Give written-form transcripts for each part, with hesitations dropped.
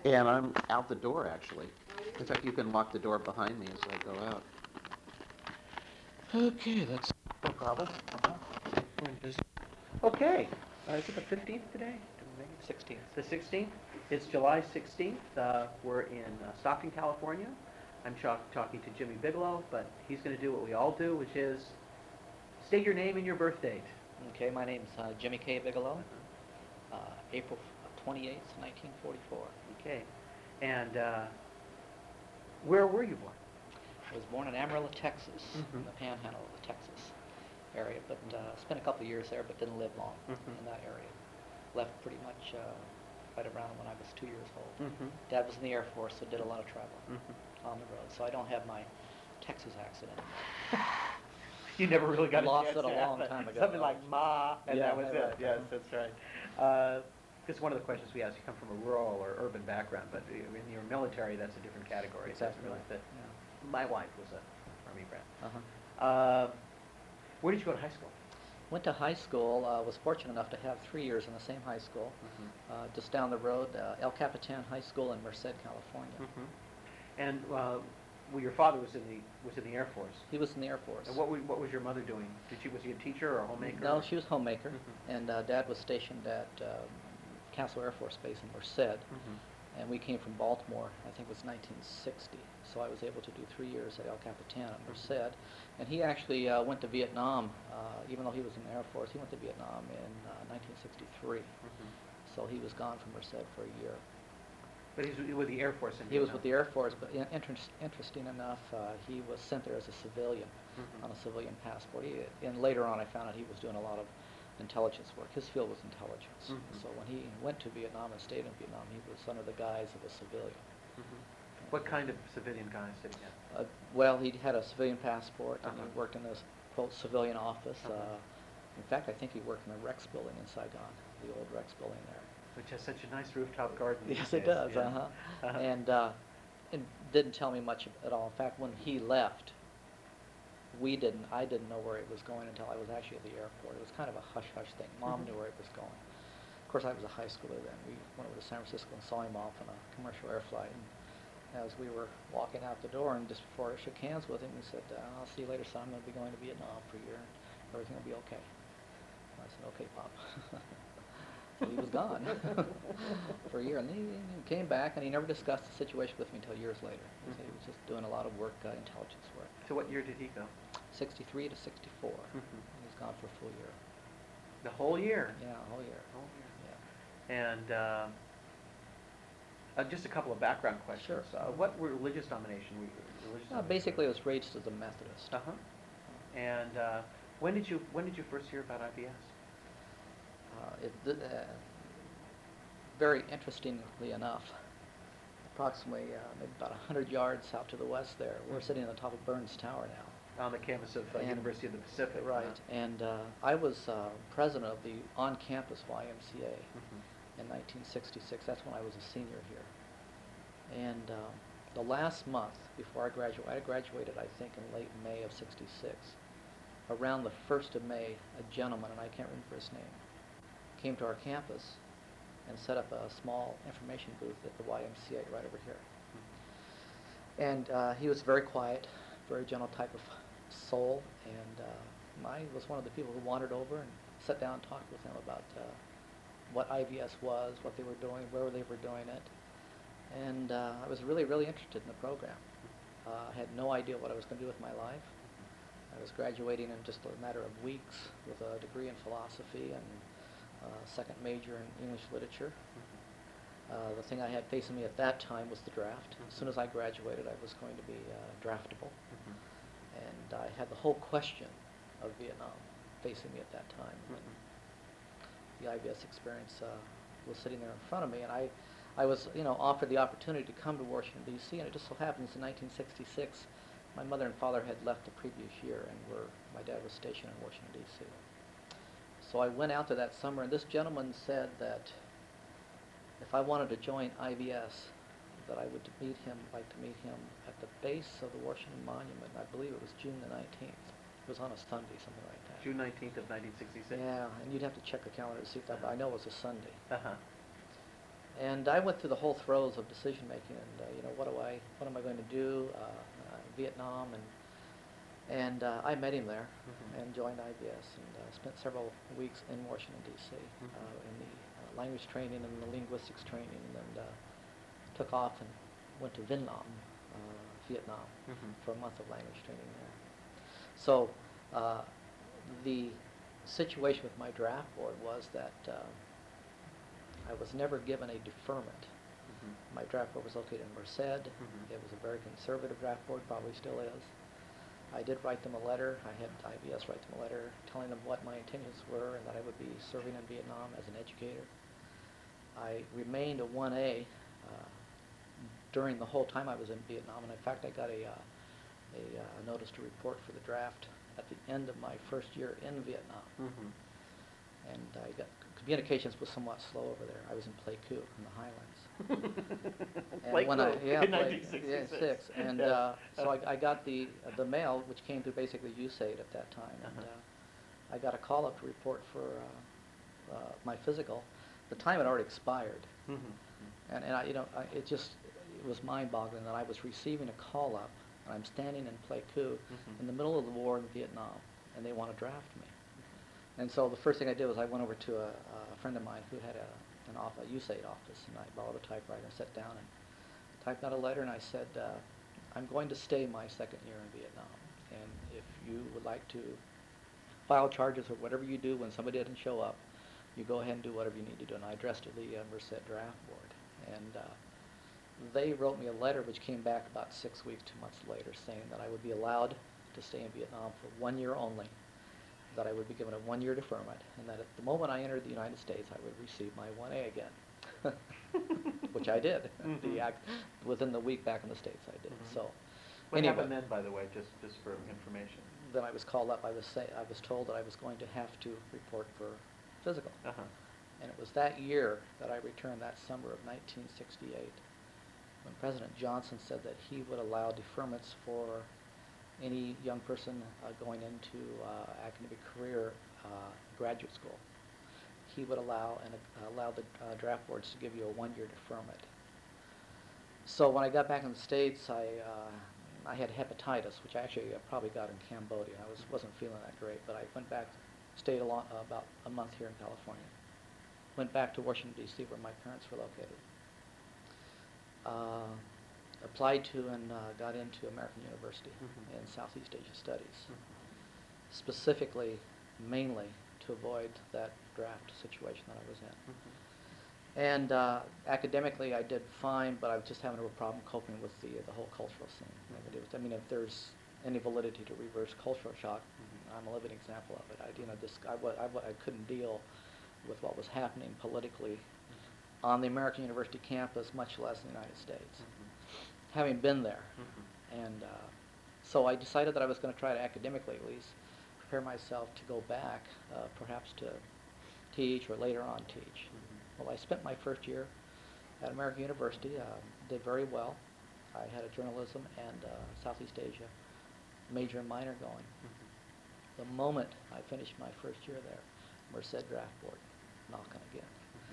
And I'm out the door, actually. In fact, you can lock the door behind me as I go out. Okay, that's no problem. We're in business. Okay, is it the 15th today? Did we make it? 16th. The 16th? It's July 16th. We're in Stockton, California. I'm talking to Jimmy Bigelow, but he's going to do what we all do, which is state your name and your birth date. Okay, my name's Jimmy K. Bigelow, April 28th, 1944. Okay, and where were you born? I was born in Amarillo, Texas, Mhm. in the panhandle of the Texas area, but spent a couple of years there, but didn't live long in that area. Left pretty much right around when I was 2 years old. Dad was in the Air Force, so did a lot of travel on the road, so I don't have my Texas accent anymore. You never really got Lost a chance it a to long have time ago. something like ma, and Yeah, that was it. right. Yes, that's right. Because one of the questions we ask, you come from a rural or urban background, but in your military, that's a different category. It doesn't Exactly. really fit. Yeah. My wife was an Army brat. Uh-huh. Where did you go to high school? Went to high school, was fortunate enough to have 3 years in the same high school, just down the road, El Capitan High School in Merced, California. And well, your father was in the Air Force. He was in the Air Force. And what was your mother doing? Was he a teacher or a homemaker? No, she was homemaker, and Dad was stationed at Castle Air Force Base in Merced, and we came from Baltimore, I think it was 1960, so I was able to do 3 years at El Capitan at Merced, and he actually went to Vietnam, even though he was in the Air Force, he went to Vietnam in 1963, so he was gone from Merced for a year. But he was with the Air Force in Vietnam. He was with the Air Force, but interesting enough, he was sent there as a civilian, on a civilian passport. And later on I found out he was doing a lot of intelligence work. His field was intelligence. So when he went to Vietnam and stayed in Vietnam, he was under the guise of a civilian. What kind of civilian guise did he have? Well, he had a civilian passport, and he worked in this, quote, civilian office. In fact, I think he worked in the Rex building in Saigon, the old Rex building there. Which has such a nice rooftop garden. Yes, it does. And it didn't tell me much at all. In fact, when he left, I didn't know where he was going until I was actually at the airport. It was kind of a hush-hush thing. Mom knew where he was going. Of course, I was a high schooler then. We went over to San Francisco and saw him off on a commercial air flight. And as we were walking out the door, and just before I shook hands with him, he said, "I'll see you later, son. I'm going to be going to Vietnam for a year. Everything will be okay." I said, "Okay, Pop." So he was gone for a year, and he came back, and he never discussed the situation with me until years later. He said he was just doing a lot of work, intelligence work. So what year did he go? 63 to 64. He was gone for a full year. The whole year? Yeah, a whole year. Yeah. And just a couple of background questions. Sure. What religious denomination were you? Basically, I was raised as a Methodist. And when did you first hear about IBS? Very interestingly enough, approximately maybe about 100 yards out to the west there, we're sitting on the top of Burns Tower now. On the campus of University of the Pacific. Right, and I was president of the on-campus YMCA in 1966. That's when I was a senior here. And the last month before I graduated, I think in late May of 66. Around the 1st of May, a gentleman, and I can't remember his name, came to our campus and set up a small information booth at the YMCA right over here. And he was very quiet, very gentle type of soul, and I was one of the people who wandered over and sat down and talked with him about what IBS was, what they were doing, where they were doing it. And I was really, really interested in the program. I had no idea what I was going to do with my life. I was graduating in just a matter of weeks with a degree in philosophy and a second major in English literature. The thing I had facing me at that time was the draft. As soon as I graduated, I was going to be draftable. And I had the whole question of Vietnam facing me at that time. The IBS experience was sitting there in front of me, and I was, offered the opportunity to come to Washington, D.C., and it just so happens in 1966, my mother and father had left the previous year, and my dad was stationed in Washington, D.C. So I went out there that summer, and this gentleman said that if I wanted to join IBS, that I would like to meet him at the base of the Washington Monument. I believe it was June the 19th. It was on a Sunday, something like that. June 19th of 1966? Yeah, and you'd have to check the calendar to see if that, but I know it was a Sunday. And I went through the whole throes of decision making, and what am I going to do? Vietnam, and I met him there, and joined IBS, and spent several weeks in Washington D.C. In the language training and the linguistics training, and took off and went to Vietnam, Vietnam, for a month of language training there. So the situation with my draft board was that I was never given a deferment. My draft board was located in Merced. It was a very conservative draft board, probably still is. I did write them a letter. I had IBS write them a letter telling them what my intentions were and that I would be serving in Vietnam as an educator. I remained a 1A during the whole time I was in Vietnam, and in fact I got a notice to report for the draft at the end of my first year in Vietnam. And I got communications was somewhat slow over there. I was in Pleiku in the Highlands. And when in 1966. And so I got the mail, which came through basically USAID at that time. And I got a call up to report for my physical. The time had already expired. And it was mind-boggling that I was receiving a call up, and I'm standing in Pleiku in the middle of the war in Vietnam, and they want to draft me. And so the first thing I did was I went over to a friend of mine who had a USAID office, and I borrowed a typewriter and sat down and typed out a letter, and I said, I'm going to stay my second year in Vietnam, and if you would like to file charges or whatever you do when somebody doesn't show up, you go ahead and do whatever you need to do. And I addressed it to the Merced Draft Board, and they wrote me a letter which came back about 6 weeks, 2 months later, saying that I would be allowed to stay in Vietnam for 1 year only, that I would be given a 1-year deferment, and that at the moment I entered the United States, I would receive my 1A again, which I did. Within the week back in the States, I did. So, what happened then, by the way, just for information? Then I was called up. I was told that I was going to have to report for physical, and it was that year that I returned, that summer of 1968, when President Johnson said that he would allow deferments for any young person going into academic career, graduate school. He would allow the draft boards to give you a 1-year deferment. So when I got back in the States, I had hepatitis, which I actually probably got in Cambodia. I wasn't feeling that great, but I went back, stayed about a month here in California. Went back to Washington, D.C., where my parents were located. Applied to and got into American University in Southeast Asia Studies, specifically, mainly, to avoid that draft situation that I was in. And academically, I did fine, but I was just having a real problem coping with the whole cultural scene. I mean, if there's any validity to reverse cultural shock, I'm a living example of it. I couldn't deal with what was happening politically on the American University campus, much less in the United States. Having been there. And so I decided that I was going to try to academically, at least, prepare myself to go back, perhaps to teach or later on teach. Well, I spent my first year at American University, did very well. I had a journalism and Southeast Asia major and minor going. The moment I finished my first year there, Merced Draft Board knocking again.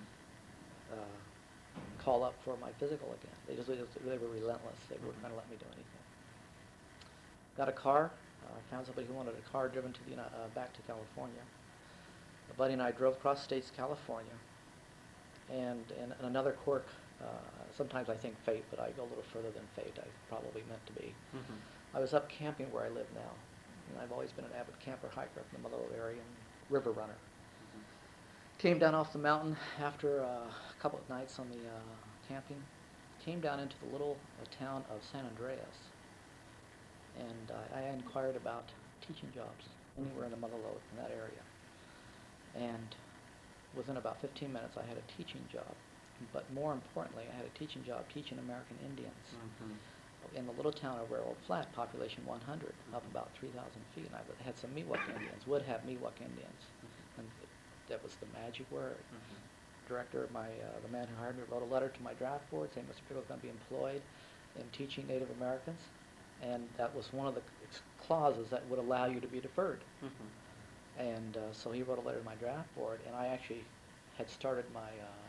Call up for my physical again. They were relentless. They weren't going to let me do anything. Got a car. Found somebody who wanted a car driven to back to California. A buddy and I drove across states to California. And another quirk, sometimes I think fate, but I go a little further than fate. I probably meant to be. I was up camping where I live now. And I've always been an avid camper hiker up in the Malolo area and river runner. Came down off the mountain after a couple of nights on the camping. Came down into the little town of San Andreas. And I inquired about teaching jobs anywhere in the Malolo in that area. And within about 15 minutes, I had a teaching job. But more importantly, I had a teaching job teaching American Indians in the little town of Railroad Flat, population 100, up about 3,000 feet. And I had some Miwok Indians, would have Miwok Indians. And that was the magic word. Director, the man who hired me, wrote a letter to my draft board saying Mr. Pickle is going to be employed in teaching Native Americans. And that was one of the clauses that would allow you to be deferred. And so he wrote a letter to my draft board, and I actually had started my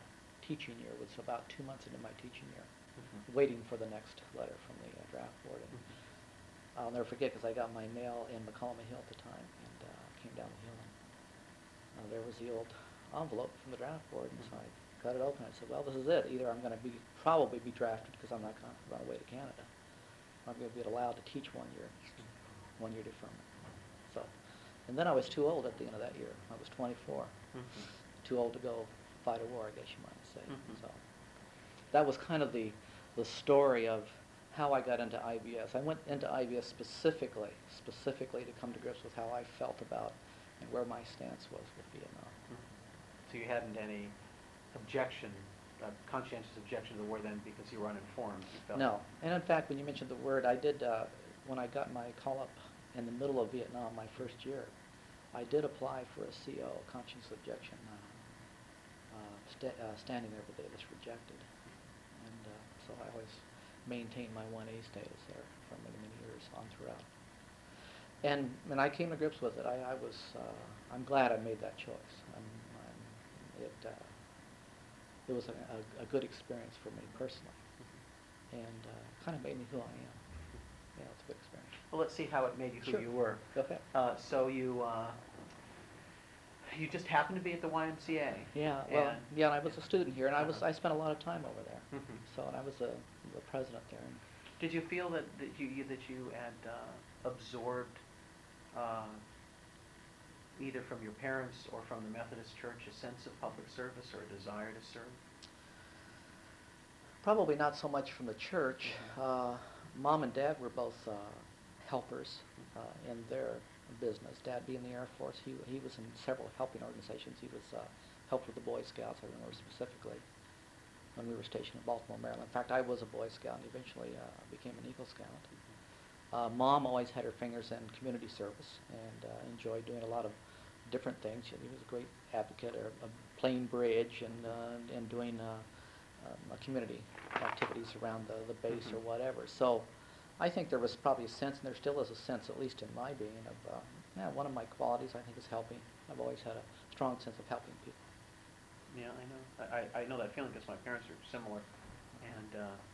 teaching year. It was about 2 months into my teaching year, Mhm. waiting for the next letter from the draft board. And Mhm. I'll never forget because I got my mail in Macalama Hill at the time, and came down the hill, and there was the old envelope from the draft board, and so I cut it open. I said, well, this is it. Either I'm going to probably be drafted because I'm not going to run away to Canada, or I'm going to be allowed to teach 1 year, 1 year deferment. So, and then I was too old at the end of that year. I was 24, Mhm. too old to go fight a war, I guess you might say. Mhm. So that was kind of the story of how I got into IVS. I went into IVS specifically to come to grips with how I felt about and where my stance was with Vietnam. Mhm. So you hadn't any objection, conscientious objection to the war then because you were uninformed? You felt No. And in fact, when you mentioned the word, I did, when I got my call-up in the middle of Vietnam my first year, I did apply for a CO, conscientious objection, standing there, but it was rejected. And so I always maintained my 1A status there for many, many years on throughout. And when I came to grips with it, I'm glad I made that choice. It was a good experience for me personally, and kind of made me who I am. Yeah, it's a good experience. Well, let's see how it made you who Sure. you were. Go ahead. So you just happened to be at the YMCA. Yeah, well, and- yeah, and I was a student here, and Uh-huh. I spent a lot of time over there. Mhm. So, and I was the president there. And Did you feel that you had absorbed either from your parents or from the Methodist Church a sense of public service or a desire to serve? probably not so much from the church. Mom and Dad were both helpers in their business. Dad being in the Air Force, he was in several helping organizations. He was helped with the Boy Scouts, I remember specifically, when we were stationed in Baltimore, Maryland. In fact, I was a Boy Scout and eventually became an Eagle Scout. Mom always had her fingers in community service and enjoyed doing a lot of different things. She was a great advocate of Plain Bridge and doing community activities around the base or whatever. So I think there was probably a sense, and there still is a sense, at least in my being, of one of my qualities I think is helping. I've always had a strong sense of helping people. Yeah, I know. I know that feeling because my parents are similar, and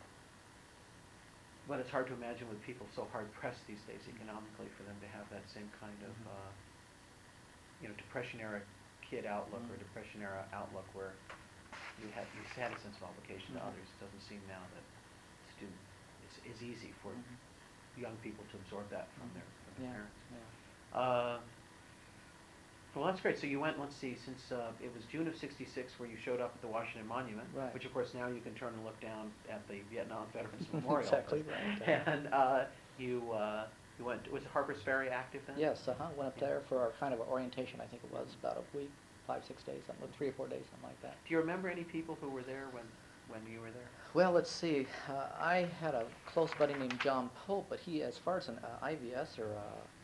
but it's hard to imagine with people so hard pressed these days economically for them to have that same kind of Depression era kid outlook or Depression era outlook where you had a sense of obligation to others. It doesn't seem now that it's easy for young people to absorb that from their parents. Yeah. Well, that's great. So you went, let's see, since it was June of '66 where you showed up at the Washington Monument, Right. which of course now you can turn and look down at the Vietnam Veterans Memorial. Exactly right. And you went, was Harper's Ferry active then? Yes, went up there for our kind of orientation. I think it was about a week, 5-6 days, 3 or 4 days, something like that. Do you remember any people who were there when you were there? Well, let's see. I had a close buddy named John Pope, but he, as far as an IVS or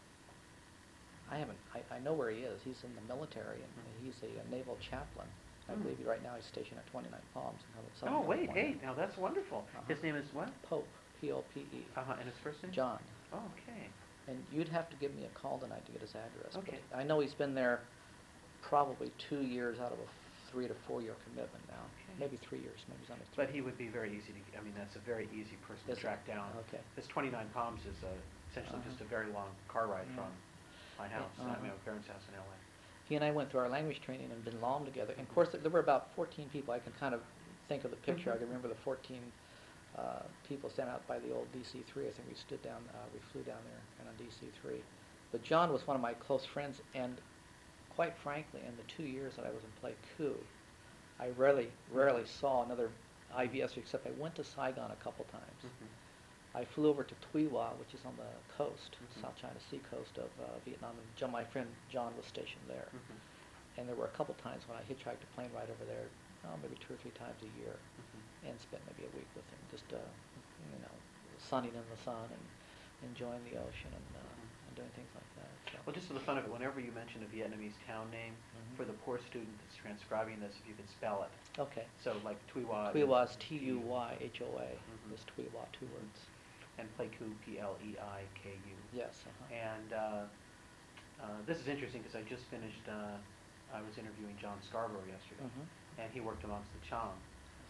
I know where he is. He's in the military, and he's a naval chaplain. I believe right now he's stationed at 29 Palms in Southern Oh, wait, California. hey, now that's wonderful. His name is what? Pope, P-O-P-E. And his first name? John. Oh, okay. And you'd have to give me a call tonight to get his address. Okay. But I know he's been there probably 2 years out of a 3 to 4 year commitment now. Okay. Maybe 3 years. Maybe he's under 3. But he would be very easy to, that's a very easy person to Is it? track down. Okay. This 29 Palms is essentially just a very long car ride Yeah. from my house, my parents' house in L.A. He and I went through our language training and been long together. And of course, there were about 14 people. I can kind of think of the picture. I can remember the 14 people standing out by the old DC-3. I think we stood down, we flew down there and on DC-3. But John was one of my close friends, and quite frankly, in the 2 years that I was in Play Coup, I rarely saw another IVS, except I went to Saigon a couple times. I flew over to Tuy Hoa, which is on the coast, South China Sea coast of Vietnam, and my friend John was stationed there. And there were a couple times when I hitchhiked a plane ride over there, maybe 2 or 3 times a year, and spent maybe a week with him, just sunning in the sun and enjoying the ocean and doing things like that. So. Well, just for the fun of it, whenever you mention a Vietnamese town name, for the poor student that's transcribing this, if you could spell it. Okay. So like Tuy Hoa. Tuy Hoa is Tuyhua, just Tuy Hoa, 2 words. And Pleiku, Pleiku. Yes. And this is interesting because I just finished, I was interviewing John Scarborough yesterday, and he worked amongst the Cham.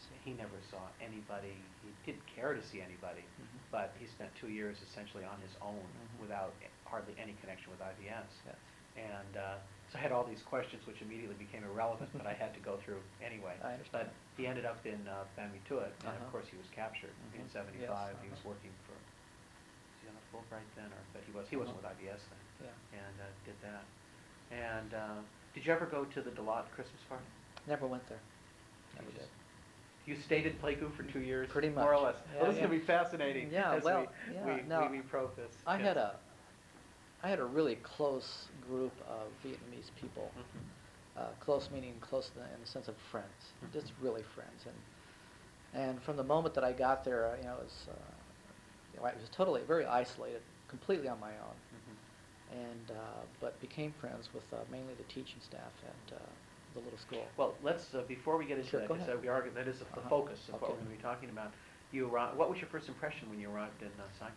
see. He never saw anybody, he didn't care to see anybody, Mhm. but he spent 2 years essentially on his own Mhm. without hardly any connection with IBS. Yes. And so I had all these questions which immediately became irrelevant, but I had to go through anyway. I understand. But he ended up in Van Tuit, and of Uh-huh. course he was captured in Mhm. '75. Yes, He was uh-huh. working for, was he on a Fulbright then, or, but he wasn't Uh-huh. with IBS then. Yeah. And did that. And did you ever go to the Delotte Christmas party? Never went there. Never You did. just- You stayed in Playgood for 2 years? Pretty More or much. less. Yeah, Well, this is yeah. going to be fascinating Yeah, as well, yeah, now, we probe this. I Yes. had a really close group of Vietnamese people. Mhm. Close meaning close in the sense of friends, Mhm. just really friends. And from the moment that I got there, I was totally very isolated, completely on my own. Mhm. And but became friends with mainly the teaching staff at the little school. Well, let's, before we get into Sure, that, go because ahead. we are, that is the Uh-huh. focus of what Okay. we're going to be talking about. You arrived, what was your first impression when you arrived in Saigon?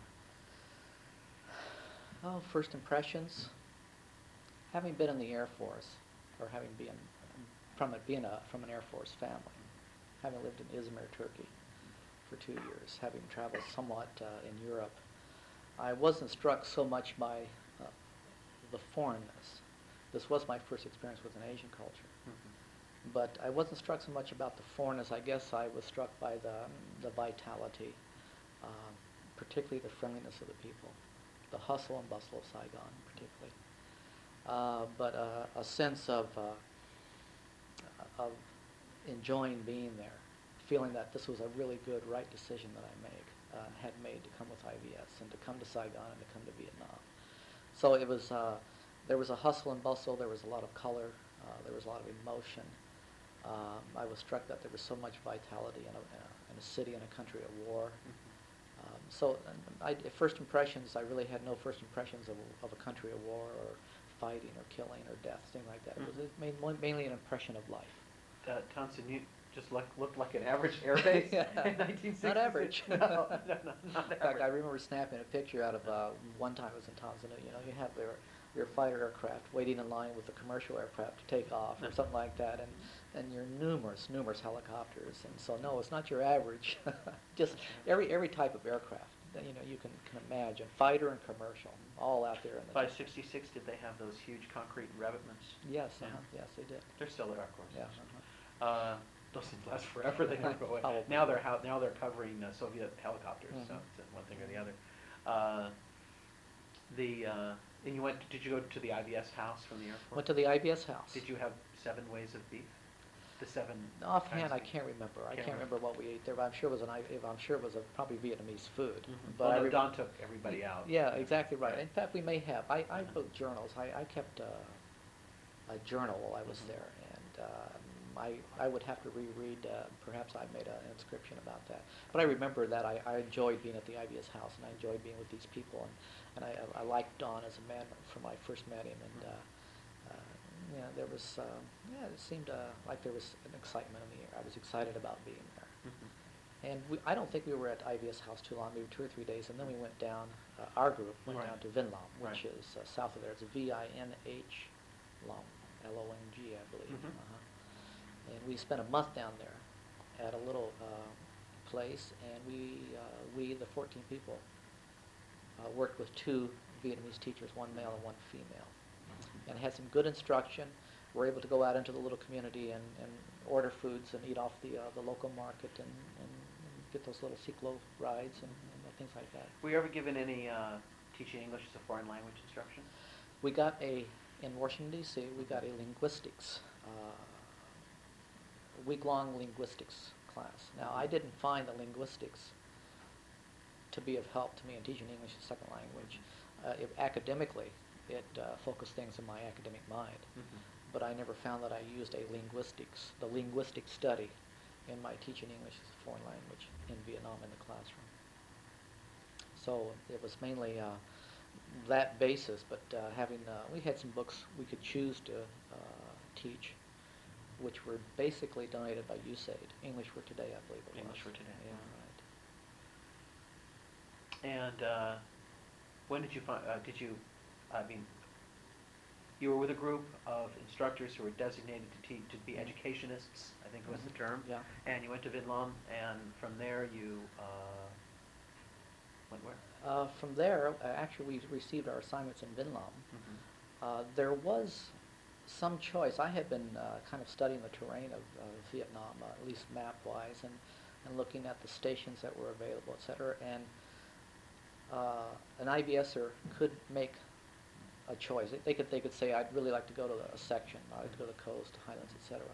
Oh, first impressions. Having been in the Air Force, or having been from an Air Force family, having lived in Izmir, Turkey, for 2 years, having traveled somewhat in Europe, I wasn't struck so much by the foreignness. This was my first experience with an Asian culture. Mhm. But I wasn't struck so much about the foreignness. I guess I was struck by the vitality, particularly the friendliness of the people, the hustle and bustle of Saigon, particularly. But a sense of enjoying being there, feeling that this was a really good, right decision that had made to come with IVS and to come to Saigon and to come to Vietnam. So it was. There was a hustle and bustle. There was a lot of color. There was a lot of emotion. I was struck that there was so much vitality in a city and a country at war. First impressions, I really had no first impressions of a country at war or fighting or killing or death, things like that. It was mainly an impression of life. Thompson, you just looked like an average air base Yeah. in 1966. Not average. No, not In fact, average. I remember snapping a picture out of one time I was in Tanzania. You have your fighter aircraft waiting in line with the commercial aircraft to take off or something like that, and your numerous helicopters. And so no, it's not your average. Just every type of aircraft that you can imagine, fighter and commercial, all out there in the By jungle. '66, did they have those huge concrete revetments? Yes, Yeah. yes, they did. They're still there, of course. Yeah. Those things last forever. They never go away. Probably. Now they're covering Soviet helicopters, so Mhm. it's one thing or the other. And you went. Did you go to the IBS house from the airport? Went to the IBS house. Did you have 7 ways of beef? The 7. Offhand, kinds I of beef? can't remember. I Can't can't remember what we ate there, but I'm sure it was probably Vietnamese food. Mhm. But Well, I no, rem- Don took everybody out. Yeah, exactly right. Right. In fact, we may have. I Mhm. wrote journals. I kept a journal while I was Mhm. there, and I would have to reread. Perhaps I made an inscription about that. But I remember that I enjoyed being at the IBS house, and I enjoyed being with these people, and I liked Don as a man from when I first met him, and there was it seemed like there was an excitement in the air. I was excited about being there. Mhm. And I don't think we were at IBS House too long, maybe 2 or 3 days, and then we went down, our group went Right. down to Vinlong, which Right. is south of there. It's Vinh Long, Long, I believe. Mhm. And we spent a month down there at a little place, and we the 14 people, worked with 2 Vietnamese teachers, one male and one female, and had some good instruction. We're able to go out into the little community and order foods and eat off the local market and get those little cyclo rides and things like that. Were you ever given any teaching English as a foreign language instruction? We got in Washington, D.C., we got a linguistics, week-long linguistics class. Now, I didn't find the linguistics to be of help to me in teaching English as a second language. Academically, it focused things in my academic mind. Mhm. But I never found that I used the linguistic study in my teaching English as a foreign language in Vietnam in the classroom. So it was mainly that basis, but we had some books we could choose to teach, which were basically donated by USAID. English for Today, I believe it was. English for Today. Yeah, right. And when did you find? you were with a group of instructors who were designated to teach, to be educationists, I think was the term. Yeah. And you went to Vinlom, and from there you went where? From there, actually, we received our assignments in Vinlom. There was some choice. I had been kind of studying the terrain of Vietnam, at least map-wise, and looking at the stations that were available, et cetera. And an IVSer could make a choice. They could say, I'd really like to go to a section, I'd like to go to the coast, Highlands, et cetera.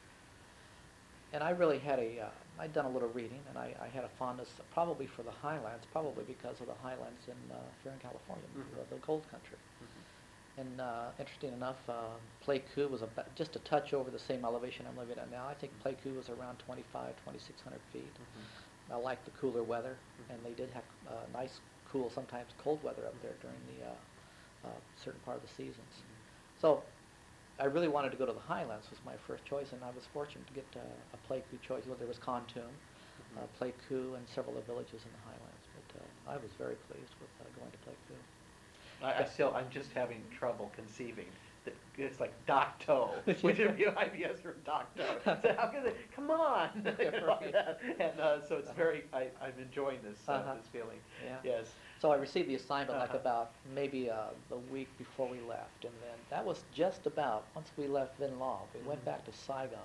And I really had I'd done a little reading, and I had a fondness probably for the Highlands, probably because of the Highlands here in California, the gold country. And interesting enough, Pleiku was just a touch over the same elevation I'm living at now. I think Pleiku was around 2,600 feet. I liked the cooler weather, and they did have nice, cool, sometimes cold weather up there during the certain part of the seasons. So I really wanted to go to the Highlands was my first choice, and I was fortunate to get a Pleiku choice. Well, there was Kontum, Pleiku, and several of the villages in the Highlands. But I was very pleased with going to Pleiku. I'm just having trouble conceiving that it's like Dak To, which would be IBS from Dak To. So how can they, come on! And so it's I'm enjoying this feeling. Yeah. Yes. So I received the assignment like about maybe the week before we left, and then that was just about, once we left Vinlom, we went back to Saigon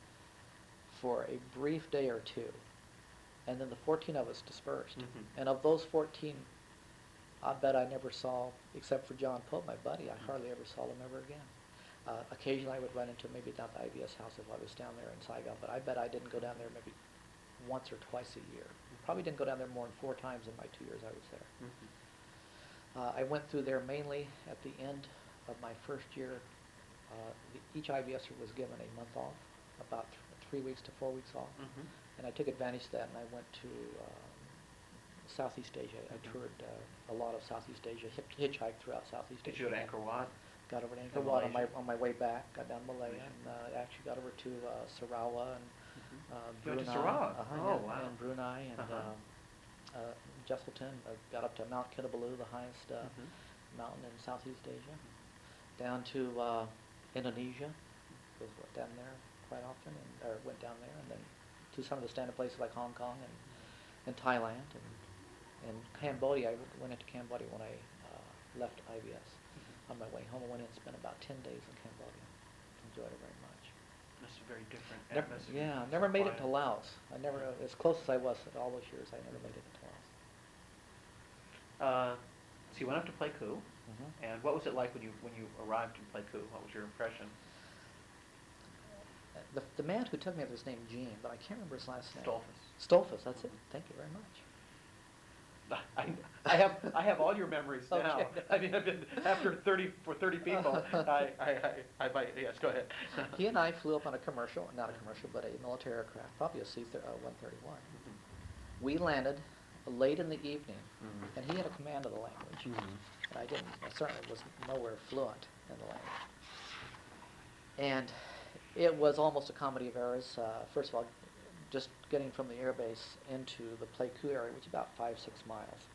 for a brief day or two, and then the 14 of us dispersed. And of those 14, I bet I never saw, except for John Pope, my buddy, I hardly ever saw them ever again. Occasionally I would run into maybe down at the IBS house if I was down there in Saigon, but I bet I didn't go down there maybe once or twice a year. Probably didn't go down there more than 4 times in my 2 years I was there. I went through there mainly at the end of my first year. Each IBSer was given a month off, about 3 weeks to 4 weeks off, and I took advantage of that, and I went to Southeast Asia. I toured a lot of Southeast Asia, hitchhiked throughout Southeast Asia. Did you go to Angkor Wat? Got over to Angkor Wat on my way back. Got down to Malaya and actually got over to Sarawak and You went Brunei. to Sarawak? Oh, wow. And Brunei and Jesselton. Got up to Mount Kinabalu, the highest mountain in Southeast Asia. Down to Indonesia. Was down there quite often, or went down there, and then to some of the standard places like Hong Kong and Thailand and Cambodia. I went into Cambodia when I left IBS. On my way home, I went in and spent about 10 days in Cambodia. Enjoyed it very much. That's a very different atmosphere. Never made it to Laos. I never, as close as I was all those years, I never made it to Laos. So you went up to Pleiku, and what was it like when you arrived in Pleiku? What was your impression? The man who took me there was named Gene, but I can't remember his last name. Stolfus. That's it. Thank you very much. I have all your memories now. Okay. I mean, I've been after 30 people. Yes, go ahead. He and I flew up on a commercial, not a commercial, but a military aircraft, probably a C-131. We landed late in the evening, and he had a command of the language, and I didn't. I certainly was nowhere fluent in the language. And it was almost a comedy of errors. First of all, just getting from the airbase into the Pleiku area, which is about 5-6 miles,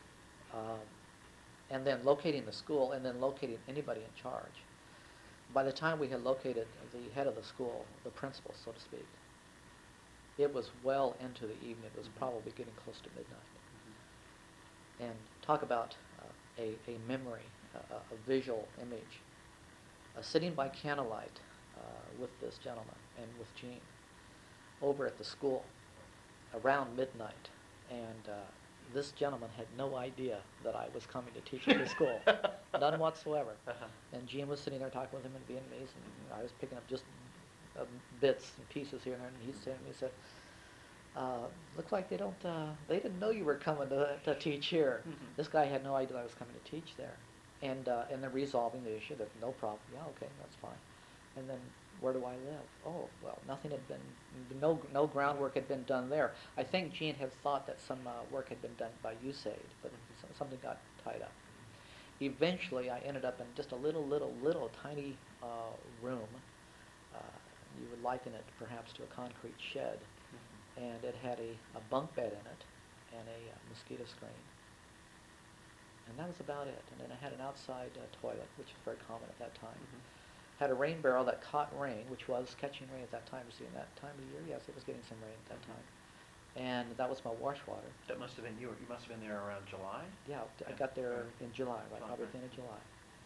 and then locating the school, and then locating anybody in charge. By the time we had located the head of the school, the principal, so to speak, it was well into the evening. It was probably getting close to midnight. And talk about a memory, a visual image. Sitting by candlelight with this gentleman and with Gene over at the school around midnight, and this gentleman had no idea that I was coming to teach at his school, none whatsoever. And Gene was sitting there talking with him in Vietnamese, and I was picking up just bits and pieces here and there, and he said, looks like they didn't know you were coming to teach here. This guy had no idea I was coming to teach there. And then resolving the issue that no problem, yeah, okay, that's fine. And then where do I live? Oh, well, nothing had been, no groundwork had been done there. I think Gene had thought that some work had been done by USAID, but something got tied up. Eventually, I ended up in just a little tiny room. You would liken it perhaps to a concrete shed, and it had a bunk bed in it and a mosquito screen. And that was about it. And then I had an outside toilet, which was very common at that time. Mhm. Had a rain barrel that caught rain, which was catching rain at that time. See, in that time of year, yes, it was getting some rain at that time. And that was my wash water. That must have been, you must have been there around July? Yeah, I Yeah. got there in July, right, July, probably at right. the end of July.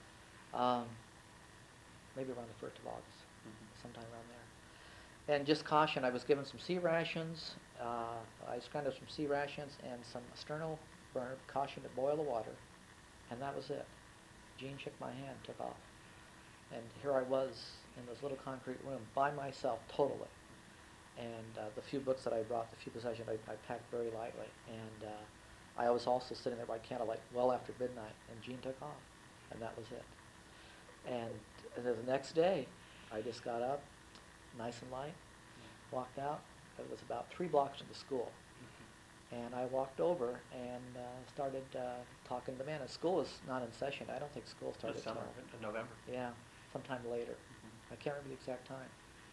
Maybe around the 1st of August, Mhm. sometime around there. And just caution, I was given some sea rations. I scrambled some sea rations and some sterno burner, caution to boil the water, and that was it. Jean shook my hand, took off. And here I was in this little concrete room by myself, totally. And the few books that I brought, the few possessions, I packed very lightly. And I was also sitting there by candlelight well after midnight, and Jean took off, and that was it. And the next day, I just got up, nice and light, walked out. It was about 3 blocks to the school. And I walked over and started talking to the man. And school was not in session. I don't think school started This summer, till, in November. yeah, sometime later. Mhm. I can't remember the exact time.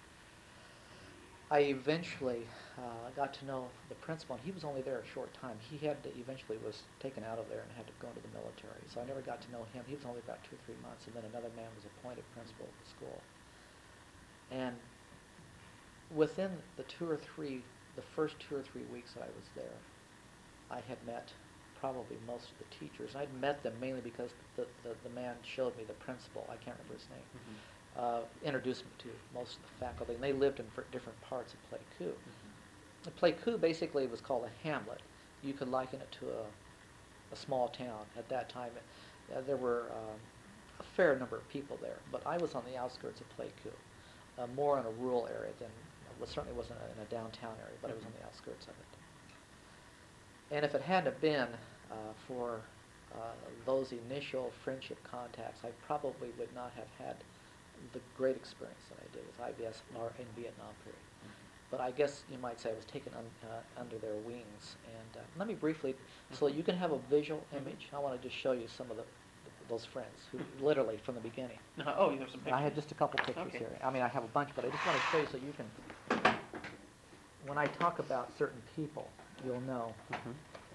I eventually got to know the principal, and he was only there a short time. He eventually was taken out of there and had to go into the military. So I never got to know him. He was only about 2 or 3 months, and then another man was appointed principal of the school. And within the first 2 or 3 weeks that I was there, I had met probably most of the teachers. I'd met them mainly because the man showed me the principal. I can't remember his name. Mhm. Introduced me to most of the faculty, and they lived in different parts of Pleiku. Mhm. Pleiku basically was called a hamlet. You could liken it to a small town. At that time, there were a fair number of people there, but I was on the outskirts of Pleiku, more in a rural area than, well, certainly wasn't in a downtown area, but I was on the outskirts of it. And if it hadn't have been for those initial friendship contacts, I probably would not have had the great experience that I did with IBS or in Vietnam period. But I guess you might say I was taken under their wings. And let me briefly, so that you can have a visual image, I want to just show you some of those friends who literally from the beginning. Oh, you have some pictures? I had just a couple pictures Okay. here. I mean, I have a bunch, but I just want to show you so you can, when I talk about certain people, you'll know. Mhm.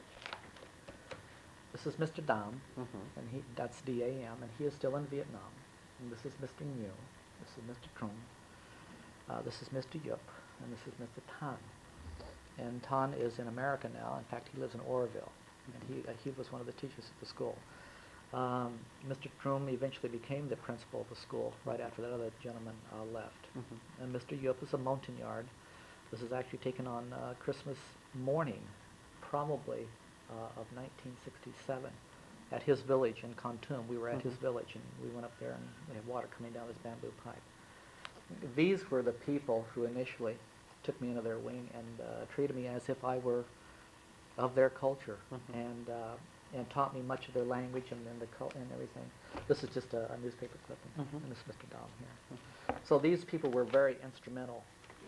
This is Mr. Dam, Mhm. and that's D-A-M, and he is still in Vietnam. And this is Mr. Nhu, this is Mr. Trung, this is Mr. Yup, and this is Mr. Tan. And Tan is in America now. In fact, he lives in Oroville, and he was one of the teachers at the school. Mr. Trung eventually became the principal of the school right after that other gentleman left. Mhm. And Mr. Yup is a Montagnard. This is actually taken on Christmas morning, probably of 1967, at his village in Kontum. We were at his village, and we went up there, and we had water coming down this bamboo pipe. These were the people who initially took me under their wing and treated me as if I were of their culture, and taught me much of their language and and everything. This is just a newspaper clipping, Mhm. and this is Mr. Dom here. So these people were very instrumental.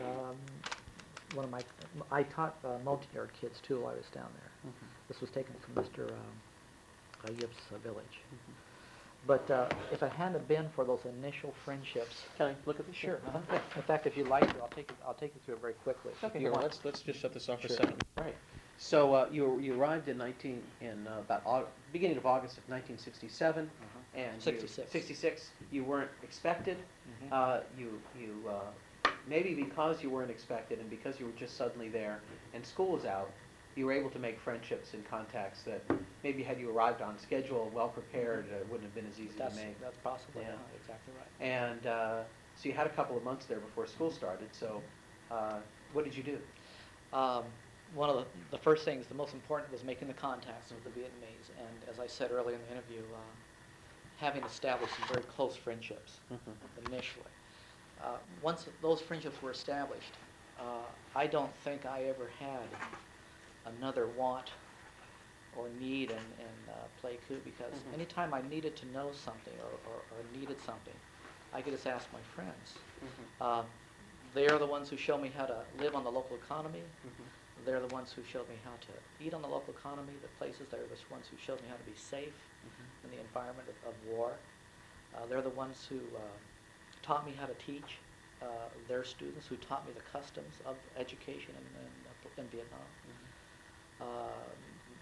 I taught Montagnard kids too while I was down there. Mhm. This was taken from Mr. Yip's village. But if it hadn't been for those initial friendships, Can I look at this? sure. In fact, if you'd like to, I'll take you through it very quickly. if Okay, you here, want. let's just shut this off for a Sure. second. Right. So you arrived in beginning of August of 1967, and 66. 66. You weren't expected. Mhm. You maybe because you weren't expected, and because you were just suddenly there, and school was out, you were able to make friendships and contacts that maybe had you arrived on schedule, well prepared, it wouldn't have been as easy to make. That's possibly Yeah. exactly right. And so you had a couple of months there before school started. So what did you do? One of the first things, the most important, was making the contacts with the Vietnamese. And as I said earlier in the interview, having established some very close friendships initially. Once those friendships were established, I don't think I ever had another want or need in Pleiku, because anytime I needed to know something or needed something, I could just ask my friends. They are the ones who show me how to live on the local economy. They're the ones who showed me how to eat on the local economy, the places. They're the ones who showed me how to be safe in the environment of war. They're the ones who taught me how to teach their students, who taught me the customs of education in Vietnam.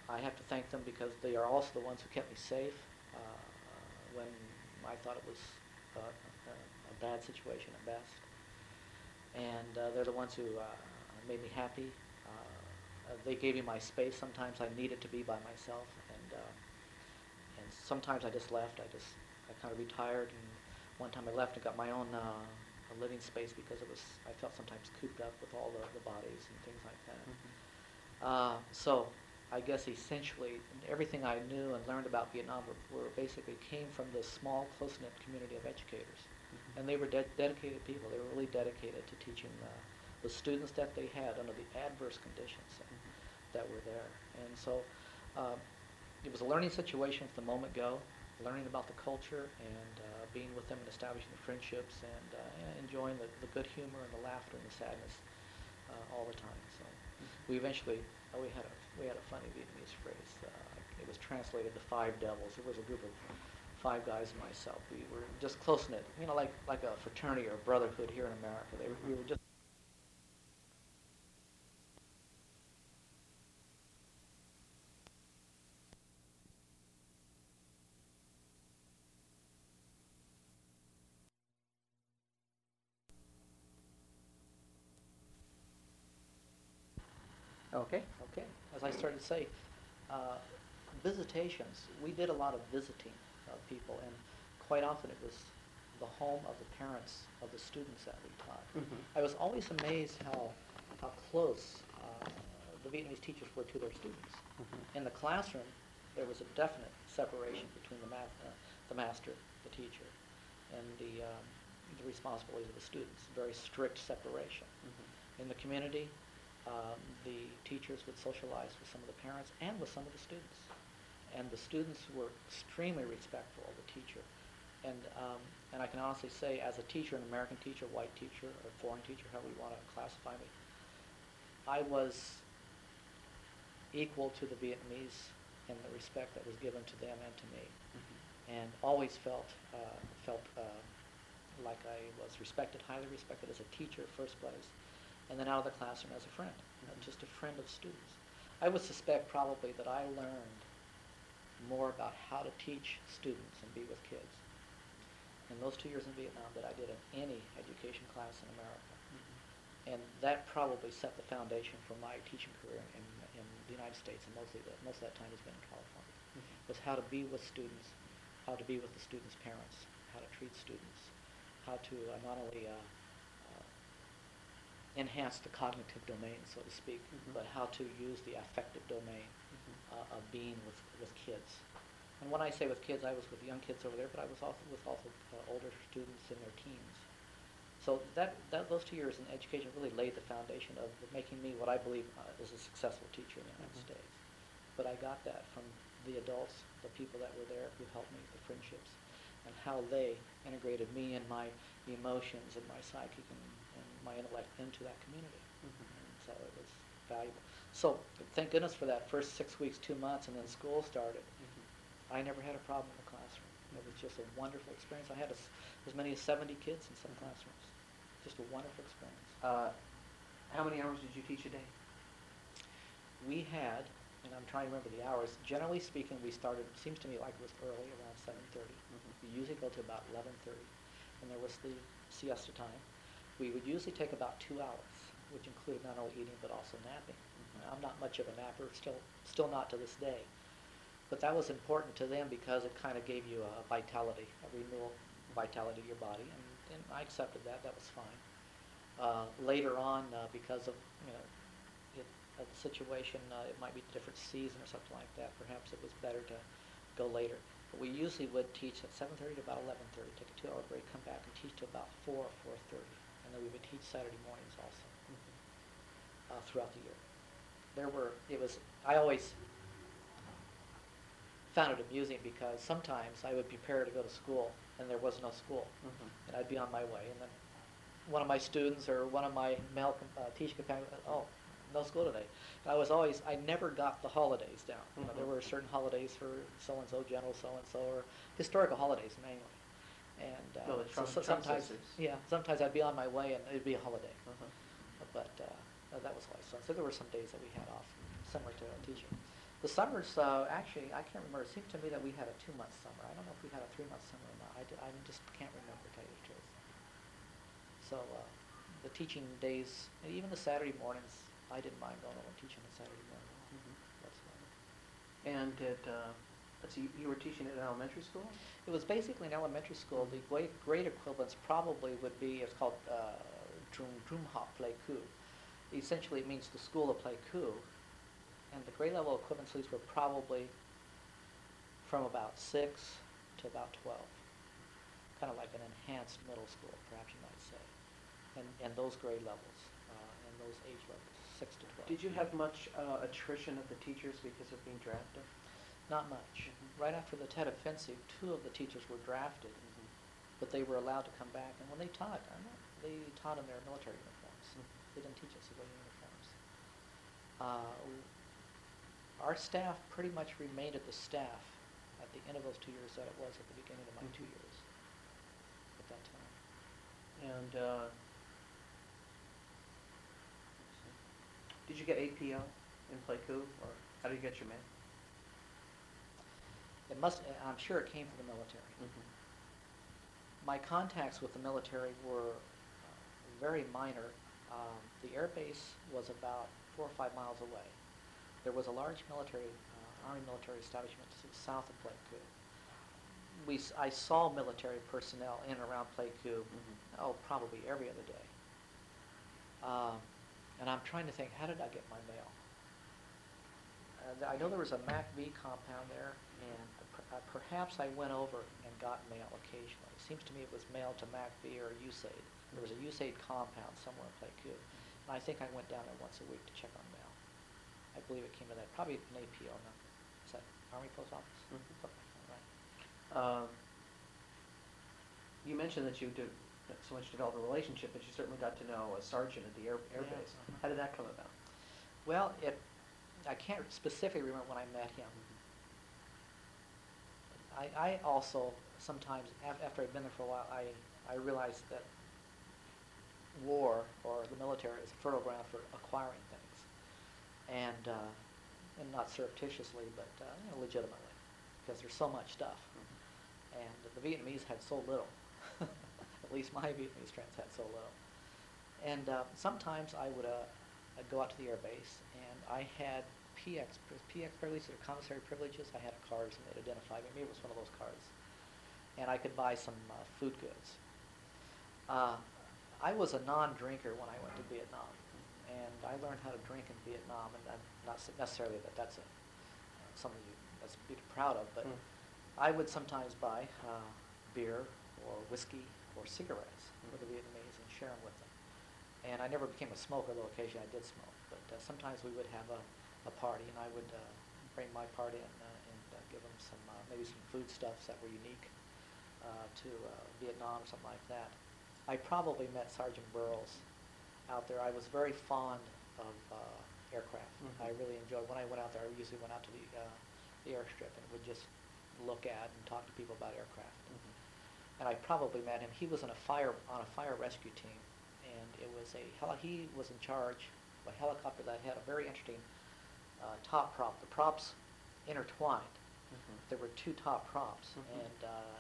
I have to thank them because they are also the ones who kept me safe when I thought it was a bad situation at best. And they're the ones who made me happy. They gave me my space. Sometimes I needed to be by myself, and sometimes I just left. I kind of retired, and one time I left and got my own living space because I felt sometimes cooped up with all the bodies and things like that. So I guess essentially everything I knew and learned about Vietnam basically came from this small, close-knit community of educators. And they were dedicated people. They were really dedicated to teaching the students that they had under the adverse conditions that were there. And so it was a learning situation from the moment go, learning about the culture and being with them and establishing the friendships and enjoying the good humor and the laughter and the sadness all the time. So we eventually, we had a funny Vietnamese phrase. It was translated to Five Devils. It was a group of 5 guys and myself. We were just close-knit, like a fraternity or brotherhood here in America. We were just Okay. As I started to say, visitations. We did a lot of visiting of people, and quite often it was the home of the parents of the students that we taught. I was always amazed how close the Vietnamese teachers were to their students. In the classroom, there was a definite separation between the master, the teacher, and the responsibilities of the students. Very strict separation. In the community, the teachers would socialize with some of the parents and with some of the students. And the students were extremely respectful of the teacher. And I can honestly say, as a teacher, an American teacher, white teacher, or foreign teacher, however you want to classify me, I was equal to the Vietnamese in the respect that was given to them and to me. And always felt like I was highly respected as a teacher first place, and then out of the classroom as a friend, just a friend of students. I would suspect probably that I learned more about how to teach students and be with kids in those 2 years in Vietnam than I did in any education class in America. And that probably set the foundation for my teaching career in the United States, and most of that time has been in California. Was how to be with students, how to be with the students' parents, how to treat students, how to not only enhance the cognitive domain, so to speak, but how to use the affective domain of being with kids. And when I say with kids, I was with young kids over there, but I was also with older students in their teens. So those 2 years in education really laid the foundation of making me what I believe is a successful teacher in the United States. But I got that from the adults, the people that were there who helped me, the friendships, and how they integrated me and my emotions and my psychic and my intellect into that community. And so it was valuable. So thank goodness for that first 6 weeks, 2 months, and then school started. I never had a problem in the classroom. It was just a wonderful experience. I had as many as 70 kids in some classrooms. Just a wonderful experience. How many hours did you teach a day? We had, and I'm trying to remember the hours, generally speaking, we started, seems to me like it was early, around 7:30. We usually go to about 11:30. And there was the siesta time. We would usually take about 2 hours, which included not only eating but also napping. I'm not much of a napper, still not to this day. But that was important to them because it kind of gave you a vitality, a renewal vitality to your body, and I accepted that. That was fine. Later on, because of the situation, it might be a different season or something like that. Perhaps it was better to go later. But we usually would teach at 7:30 to about 11:30. Take a 2-hour break, come back and teach to about 4 or 4:30, and then we would teach Saturday mornings also throughout the year. I always found it amusing because sometimes I would prepare to go to school and there was no school, and I'd be on my way, and then one of my students or one of my male teaching companions would, "Oh, no school today." And I never got the holidays down. There were certain holidays for so-and-so, general so-and-so, or historical holidays mainly. And sometimes I'd be on my way and it'd be a holiday. But that was always fun. So there were some days that we had off, similar to teaching. The summers, actually, I can't remember. It seemed to me that we had a 2-month summer. I don't know if we had a 3-month summer or not. I just can't remember, to tell you the truth. So the teaching days, and even the Saturday mornings, I didn't mind going over and teaching on Saturday morning whatsoever. And let's see, you were teaching at an elementary school? It was basically an elementary school. The grade equivalents probably would be, it's called Drumhop Play Ku. Essentially, it means the school of Play Ku. And the grade level equivalencies were probably from about 6 to about 12. Kind of like an enhanced middle school, perhaps you might say. And those grade levels, and those age levels, 6 to 12. Did you have much attrition of the teachers because of being drafted? Not much. Right after the Tet Offensive, 2 of the teachers were drafted, but they were allowed to come back. And when they taught, they taught in their military uniforms. They didn't teach in civilian uniforms. Our staff pretty much remained at the staff at the end of those 2 years that it was at the beginning of my 2 years at that time. And did you get APO in Play Ku, or how did you get your mail? I'm sure it came from the military. My contacts with the military were very minor. The air base was about 4 or 5 miles away. There was a large Army military establishment south of Play Ku. I saw military personnel in and around Play Ku, probably every other day. And I'm trying to think, how did I get my mail? I know there was a MACV compound there, and perhaps I went over and got mail occasionally. It seems to me it was mailed to MACV or USAID. There was a USAID compound somewhere in Play Ku. And I think I went down there once a week to check on mail. I believe it came to that, probably an APO number. Is that Army Post Office? Something like that, right? You mentioned that you did not so much develop a relationship, but you certainly got to know a sergeant at the air base. How did that come about? Well, I can't specifically remember when I met him. I also sometimes, after I'd been there for a while, I realized that war or the military is a fertile ground for acquiring things. And not surreptitiously, but legitimately, because there's so much stuff. And the Vietnamese had so little. At least my Vietnamese friends had so little. And sometimes I would I'd go out to the air base, and I had PX privileges or commissary privileges. I had a card, and they'd identify me. Maybe it was one of those cards. And I could buy some food goods. I was a non-drinker when I went to Vietnam. And I learned how to drink in Vietnam, and I'm not necessarily that's something that's to be proud of, but I would sometimes buy beer or whiskey or cigarettes for the Vietnamese and share them with them. And I never became a smoker, though occasionally I did smoke. But sometimes we would have a party, and I would bring my part in and give them maybe some foodstuffs that were unique to Vietnam, something like that. I probably met Sergeant Burroughs out there. I was very fond of aircraft. I really enjoyed, when I went out there, I usually went out to the airstrip and would just look at and talk to people about aircraft. And I probably met him. He was on a fire rescue team, and it was he was in charge of a helicopter that had a very interesting top prop. The props intertwined. There were 2 top props, and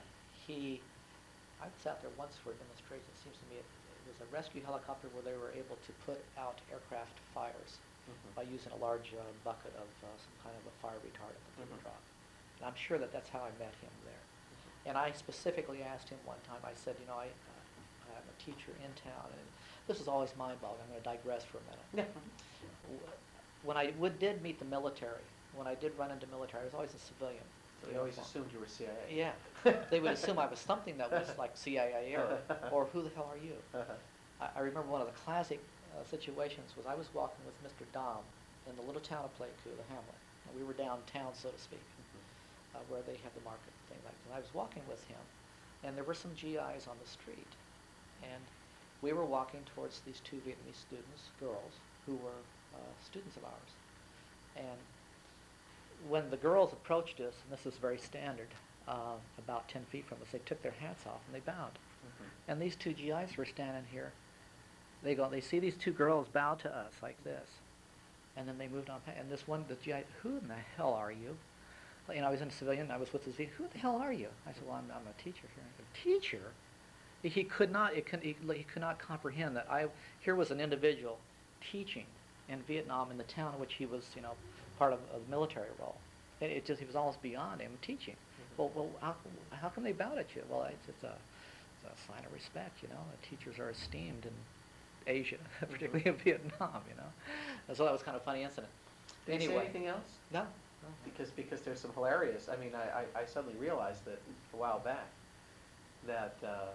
I was out there once for a demonstration. It seems to me it was a rescue helicopter where they were able to put out aircraft fires by using a large bucket of some kind of a fire retardant that they would drop. And I'm sure that's how I met him there. And I specifically asked him one time, I said, I'm a teacher in town, and this is always mind-boggling. I'm going to digress for a minute. When I did meet the military, when I did run into military, I was always a civilian. They always assumed you were CIA. Yeah. They would assume I was something that was like CIA or who the hell are you? I remember one of the classic situations was I was walking with Mr. Dom in the little town of Play Ku, the hamlet. And we were downtown, so to speak, where they have the market and things like that. And I was walking with him, and there were some GIs on the street. And we were walking towards these 2 Vietnamese students, girls, who were students of ours. And when the girls approached us, and this is very standard, about 10 feet from us, they took their hats off and they bowed. And these 2 GIs were standing here. They see these 2 girls bow to us like this. And then they moved on. And this one, the GI, who in the hell are you? I was in a civilian. I was with his VA. Who the hell are you? I said, well, I'm a teacher here. I said, teacher? He could not. He could not comprehend that here was an individual teaching in Vietnam in the town in which he was, part of a military role. He was almost beyond him teaching. Well, how can they bow at you? Well, it's a sign of respect. Teachers are esteemed in Asia, particularly in Vietnam. And so that was kind of a funny incident. Did you say Anyway. anything else? No. Because there's some hilarious. I mean, I suddenly realized that a while back that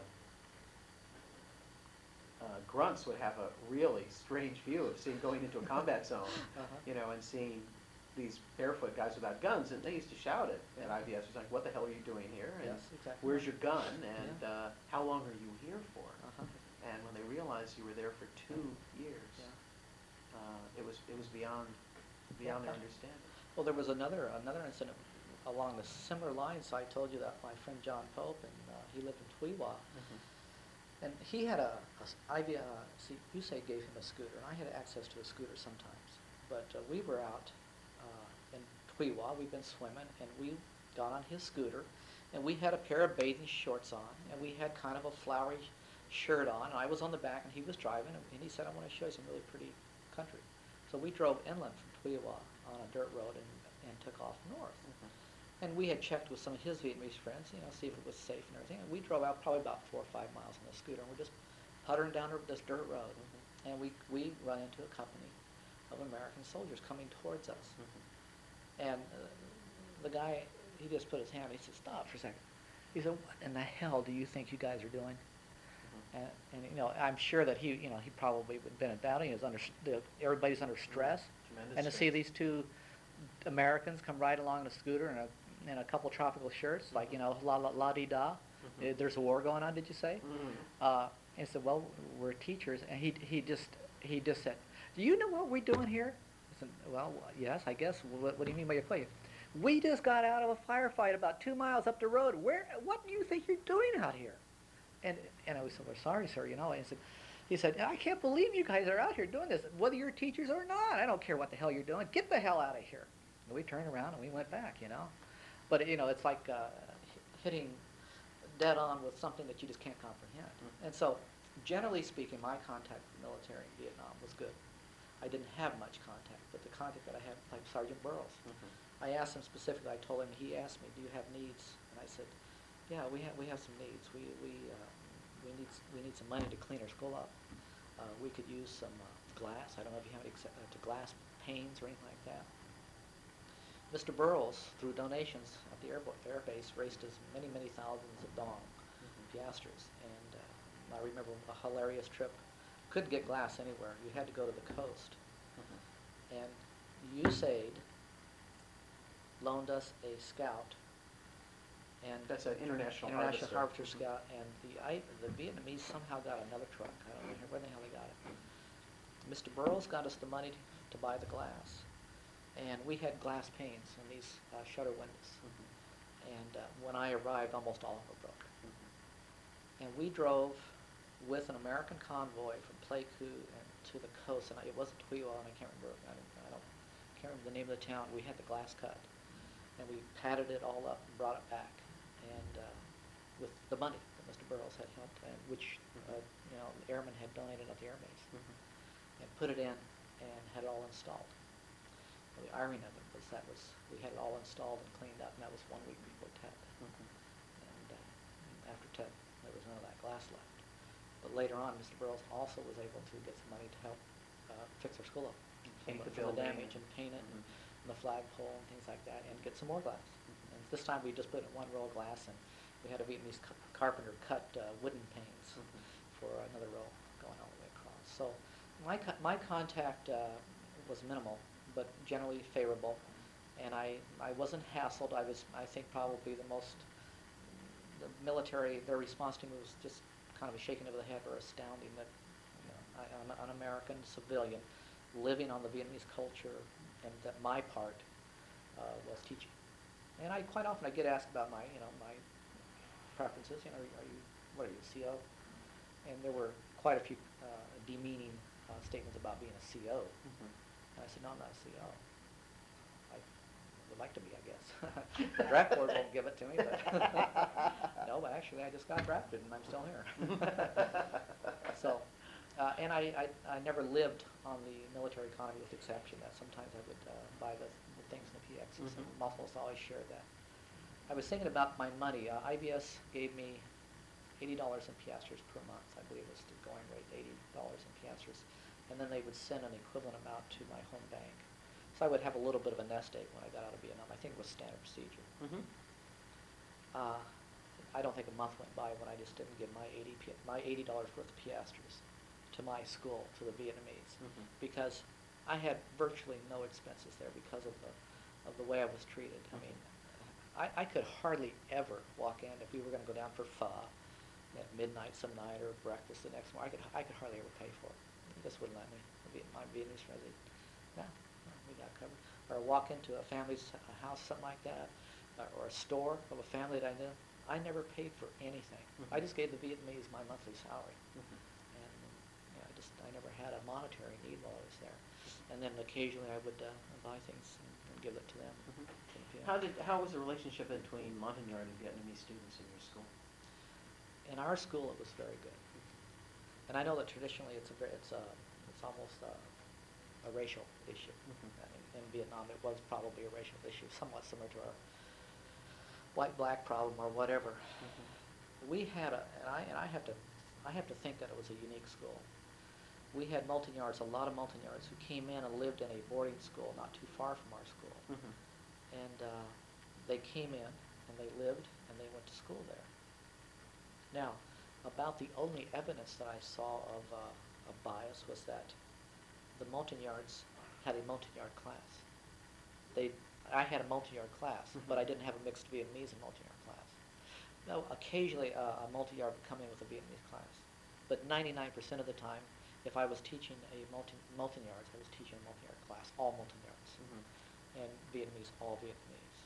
grunts would have a really strange view of going into a combat zone, and seeing these barefoot guys without guns, and they used to shout at IVS. It's like, what the hell are you doing here? And Yes, exactly. where's your gun? And how long are you here for? And when they realized you were there for 2 years, it was beyond their understanding. Well, there was another incident along the similar lines. I told you that my friend John Pope, and he lived in Tweewa, and he had USAID gave him a scooter, and I had access to a scooter sometimes. But we were out in Tweewa, we'd been swimming, and we got on his scooter, and we had a pair of bathing shorts on, and we had kind of a flowery shirt on, and I was on the back, and he was driving, and he said, I want to show you some really pretty country. So we drove inland from Tweewa on a dirt road and took off north. And we had checked with some of his Vietnamese friends, see if it was safe and everything. And we drove out probably about 4 or 5 miles on the scooter, and we're just puttering down this dirt road. And we run into a company of American soldiers coming towards us. And the guy, he just put his hand, he said, stop for a second. He said, what in the hell do you think you guys are doing? And I'm sure that he probably would have been about it. Everybody's under stress. Tremendous And to see these two Americans come right along on a scooter in a couple tropical shirts, like, la-di-da. There's a war going on, did you say? And he said, well, we're teachers. And he just said, do you know what we're doing here? I said, well, yes, I guess. What do you mean by your question? We just got out of a firefight about 2 miles up the road. What do you think you're doing out here? And I was said, we're sorry, sir, And he said, I can't believe you guys are out here doing this, whether you're teachers or not. I don't care what the hell you're doing. Get the hell out of here. And we turned around and we went back, But, it's like hitting dead on with something that you just can't comprehend. And so, generally speaking, my contact with the military in Vietnam was good. I didn't have much contact, but the contact that I had, like Sergeant Burroughs. I asked him specifically, he asked me, do you have needs? And I said, yeah, we have some needs. We need some money to clean our school up. We could use some glass. I don't know if you have any glass panes or anything like that. Mr. Burroughs, through donations at the air base, raised us many, many thousands of dong, piastres. And I remember a hilarious trip. Couldn't get glass anywhere. You had to go to the coast. And USAID loaned us a Scout. And that's an International Harvester Harvester. Scout, and the Vietnamese somehow got another truck. I don't know where the hell they got it. Mr. Burroughs got us the money to buy the glass, and we had glass panes in these shutter windows. And when I arrived, almost all of them were broken. And we drove with an American convoy from Pleiku and to the coast, and it wasn't Tweewa, and I can't remember. Can't remember the name of the town. We had the glass cut, and we padded it all up and brought it back. And with the money that Mr. Burroughs had helped, and which the airmen had donated at the air base, and put it in and had it all installed. Well, the irony of it was we had it all installed and cleaned up, and that was 1 week before Tet. And after Tet, there was none of that glass left. But later on, Mr. Burroughs also was able to get some money to help fix our school up, Paint the from the building. damage, and paint it, and the flagpole and things like that, and get some more glass. And this time we just put in 1 row of glass, and we had a Vietnamese carpenter cut wooden panes for another row going all the way across. So my contact was minimal, but generally favorable, and I wasn't hassled. I think probably the military, their response to me was just kind of a shaking of the head or astounding that I'm an American civilian living on the Vietnamese culture, and that my part was teaching. And quite often I get asked about my preferences. What are you, CO? And there were quite a few demeaning statements about being a CO. And I said, no, I'm not a CO. I would like to be, I guess. The draft board won't give it to me, but no, but actually I just got drafted and I'm still here. So, and I never lived on the military economy with the exception that sometimes I would buy the things in the PXs, and almost always shared that. I was thinking about my money. IBS gave me $80 in piastres per month. I believe was the going rate, $80 in piastres. And then they would send an equivalent amount to my home bank. So I would have a little bit of a nest egg when I got out of Vietnam. I think it was standard procedure. I don't think a month went by when I just didn't give my $80 worth of piastres to my school, to the Vietnamese, because I had virtually no expenses there because of the way I was treated. I mean, I could hardly ever walk in if we were going to go down for pho at midnight some night or breakfast the next morning. I could hardly ever pay for it. They just wouldn't let me. My Vietnamese friends, no, we got covered. Or walk into a family's house, something like that, or a store of a family that I knew. I never paid for anything. I just gave the Vietnamese my monthly salary, and I never had a monetary need while I was there. And then occasionally I would buy things and give it to them. How was the relationship between Montagnard and Vietnamese students in your school? In our school, it was very good. And I know that traditionally it's almost a racial issue. In Vietnam, it was probably a racial issue, somewhat similar to our white-black problem or whatever. We had and I have to think that it was a unique school. We had Montagnards, a lot of Montagnards, who came in and lived in a boarding school not too far from our school. And they came in and they lived and they went to school there. Now, about the only evidence that I saw of bias was that the Montagnards had a Montagnard class. I had a Montagnard class, but I didn't have a mixed Vietnamese and Montagnard class. Now, occasionally a Montagnard would come in with a Vietnamese class, but 99% of the time, if I was teaching a Montagnards, I was teaching a Montagnard class, all Montagnards, and Vietnamese, all Vietnamese.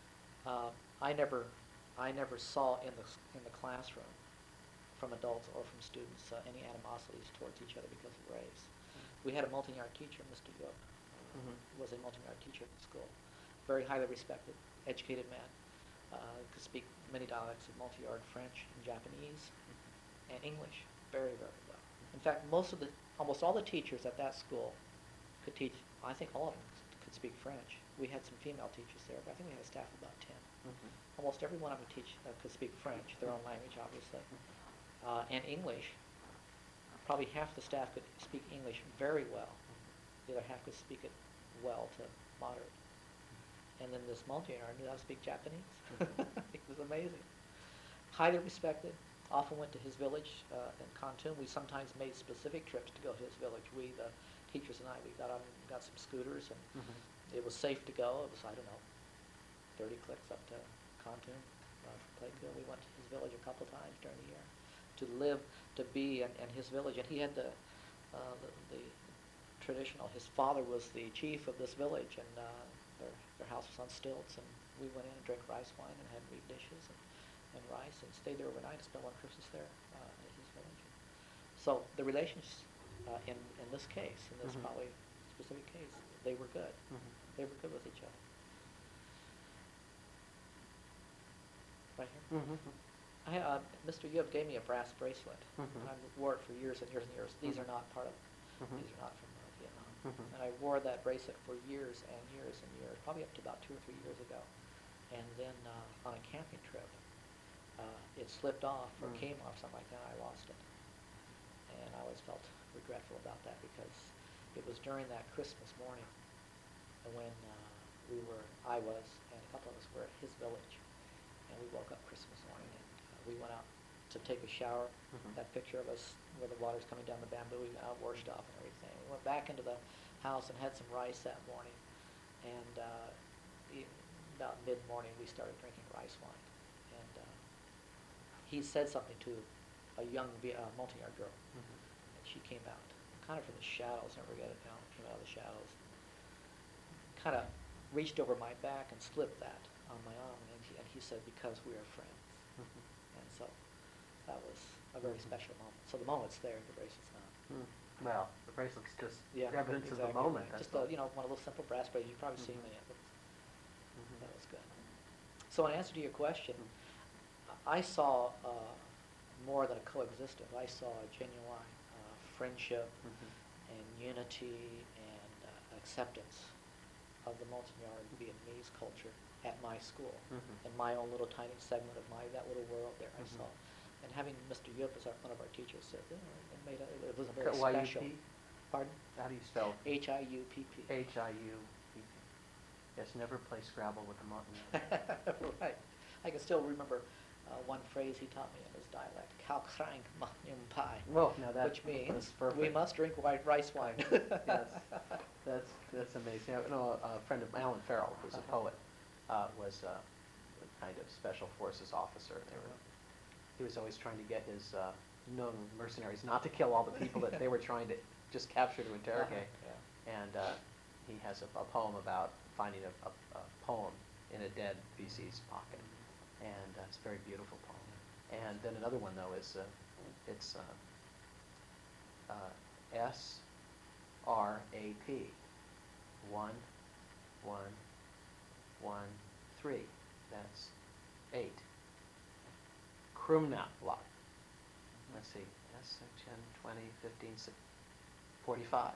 I never saw in the classroom, from adults or from students, any animosities towards each other because of race. We had a Montagnard teacher, Mr. Yook, was a Montagnard teacher at the school. Very highly respected, educated man, could speak many dialects of Montagnard, French and Japanese, and English very, very well. In fact, almost all the teachers at that school could teach. I think all of them could speak French. We had some female teachers there, but I think we had a staff of about 10. Almost every one of them could speak French, their own language, obviously, and English. Probably half the staff could speak English very well. The other half could speak it well to moderate. And then this Montagnard knew how to speak Japanese. It was amazing. Highly respected. Often went to his village in Kontum. We sometimes made specific trips to go to his village. We, the teachers and I, we got some scooters, and it was safe to go. It was, 30 clicks up to Kontum from Plainfield. We went to his village a couple times during the year to live, to be in his village. And he had the traditional, his father was the chief of this village, and their house was on stilts, and we went in and drank rice wine and had meat dishes and rice and stayed there overnight and spent one Christmas there at his village. So the relations in this case, in this probably specific case, they were good. They were good with each other. Right here? Mr. Yub gave me a brass bracelet. And I wore it for years and years and years. These are not part of, these are not from Vietnam. And I wore that bracelet for years and years and years, probably up to about 2 or 3 years ago. And then on a camping trip, it slipped off or came off, something like that, and I lost it. And I always felt regretful about that because it was during that Christmas morning when I was, and a couple of us were at his village. And we woke up Christmas morning and we went out to take a shower. That picture of us where the water's coming down the bamboo, we went out, washed off and everything. We went back into the house and had some rice that morning. And about mid-morning we started drinking rice wine. And he said something to a young Montagnard girl. And she came out, kind of from the shadows, never forget it now, came out of the shadows. Kind of reached over my back and slipped that on my arm, and he said, because we are friends. And so that was a very special moment. So the moment's there, the bracelet's not. Well, the bracelet's just Yeah, evidence of the exactly. moment, that's Just all. one of those simple brass bracelets. You've probably seen Mhm. them. Mhm. That was good. So in answer to your question, I saw more than a coexistence. I saw a genuine friendship Mhm. and unity and acceptance of the Montagnard Vietnamese culture at my school, Mhm. in my own little tiny segment of that little world there. I Mhm. saw, and having Mr. Yup as one of our teachers said, it was a very special. Y-U-P? Pardon? How do you spell? H-I-U-P-P. H-I-U-P-P. Yes, never play Scrabble with the Montagnard. Right. I can still remember one phrase he taught me in his dialect, "Khao krang ma nhum pai," Well, now that which means that's perfect. we must drink white rice wine. Yes, that's amazing. I know a friend of Alan Farrell, who's a poet, was a kind of special forces officer. And he was always trying to get his known mercenaries not to kill all the people that they were trying to just capture to interrogate. Yeah. And he has a poem about finding a poem in a dead VC's pocket, and it's a very beautiful poem. And then another one though is it's S-R-A-P, 1, 1, 1, 3. That's 8. Krumnapla. Let's see, S, 10, 20, 15, 45.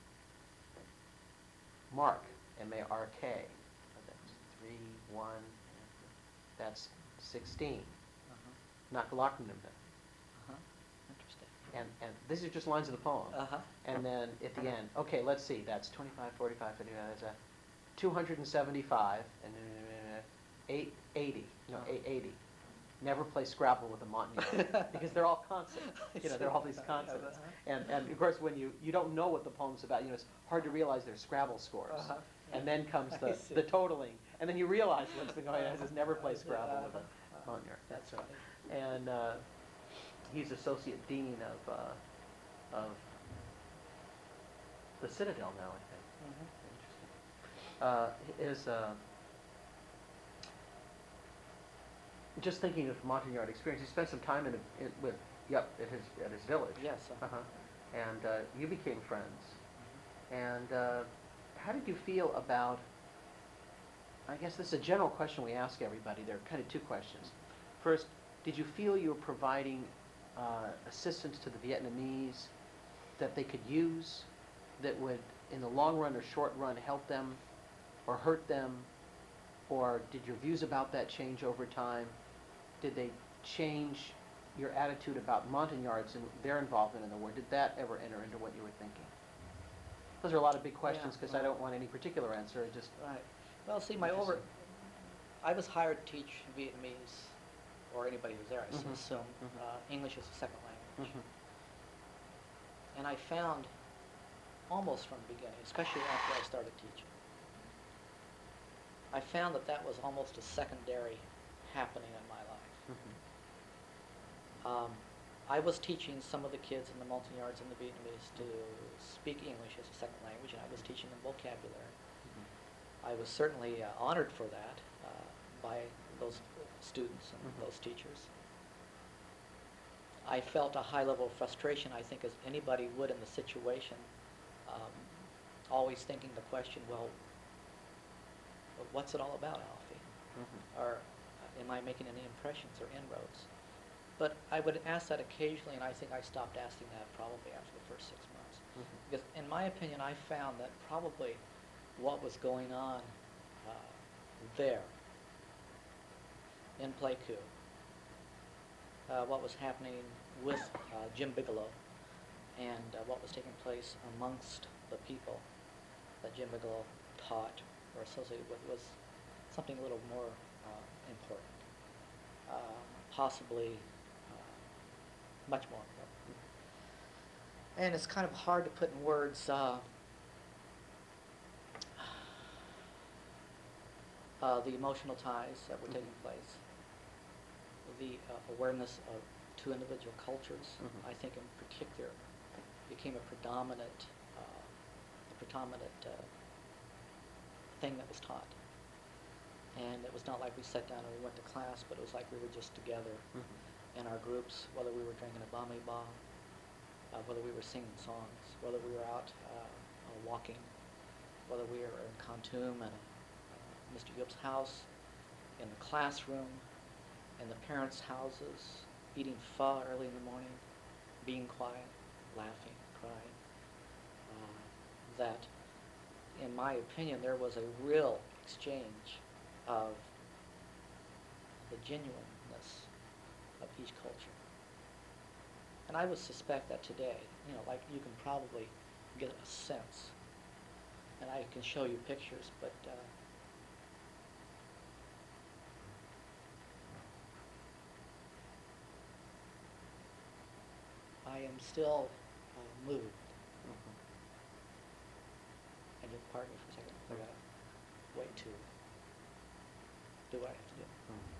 Mark, M-A-R-K. That's 3, 1, that's 16. Nakalaknimna. Interesting. And these are just lines of the poem. Uh-huh. And then at the end, okay, let's see, that's 25, 45, 55, that's 275, and 880, no, 880. Never play Scrabble with a Montagnard, because they're all consonants. They're all these consonants. And of course, when you don't know what the poem's about, it's hard to realize their Scrabble scores. Uh-huh. And then comes I see. the totaling, and then you realize what's been going on. It says never play Scrabble with a Montagnard. That's right. And he's associate dean of the Citadel now, I think. Interesting. Just thinking of Montagnard experience, he spent some time at his village. Yes. Uh-huh. And you became friends. And how did you feel about? I guess this is a general question we ask everybody. There are kind of two questions. First, did you feel you were providing assistance to the Vietnamese that they could use, that would, in the long run or short run, help them or hurt them? Or did your views about that change over time? Did they change your attitude about Montagnards and their involvement in the war? Did that ever enter into what you were thinking? Those are a lot of big questions because I don't want any particular answer. Just Right. Well, see, Interesting. I was hired to teach Vietnamese, or anybody who's there, I Mhm. assume, Mhm. English as a second language. Mhm. And I found, almost from the beginning, especially after I started teaching, I found that was almost a secondary happening in my life. I was teaching some of the kids in the Montagnards and the Vietnamese to speak English as a second language, and I was teaching them vocabulary. I was certainly honored for that by those students and those teachers. I felt a high level of frustration, I think, as anybody would in the situation, always thinking the question, well, what's it all about, Alfie? Or am I making any impressions or inroads? But I would ask that occasionally, and I think I stopped asking that probably after the first 6 months. Because in my opinion, I found that probably what was going on there in Pleiku, what was happening with Jim Bigelow, and what was taking place amongst the people that Jim Bigelow taught or associated with was something a little more important, possibly much more important. And it's kind of hard to put in words the emotional ties that were taking place, the awareness of two individual cultures, I think in particular, became a predominant thing that was taught. And it was not like we sat down and we went to class, but it was like we were just together in our groups, whether we were drinking a bami ba, whether we were singing songs, whether we were out walking, whether we were in Khartoum at Mr. Yop's house, in the classroom, in the parents' houses, eating pho early in the morning, being quiet, laughing, crying. That, in my opinion, there was a real exchange of the genuineness of each culture. And I would suspect that today, like you can probably get a sense, and I can show you pictures, but I am still moved. And you'll pardon me for a second. I gotta wait to do what I have to do.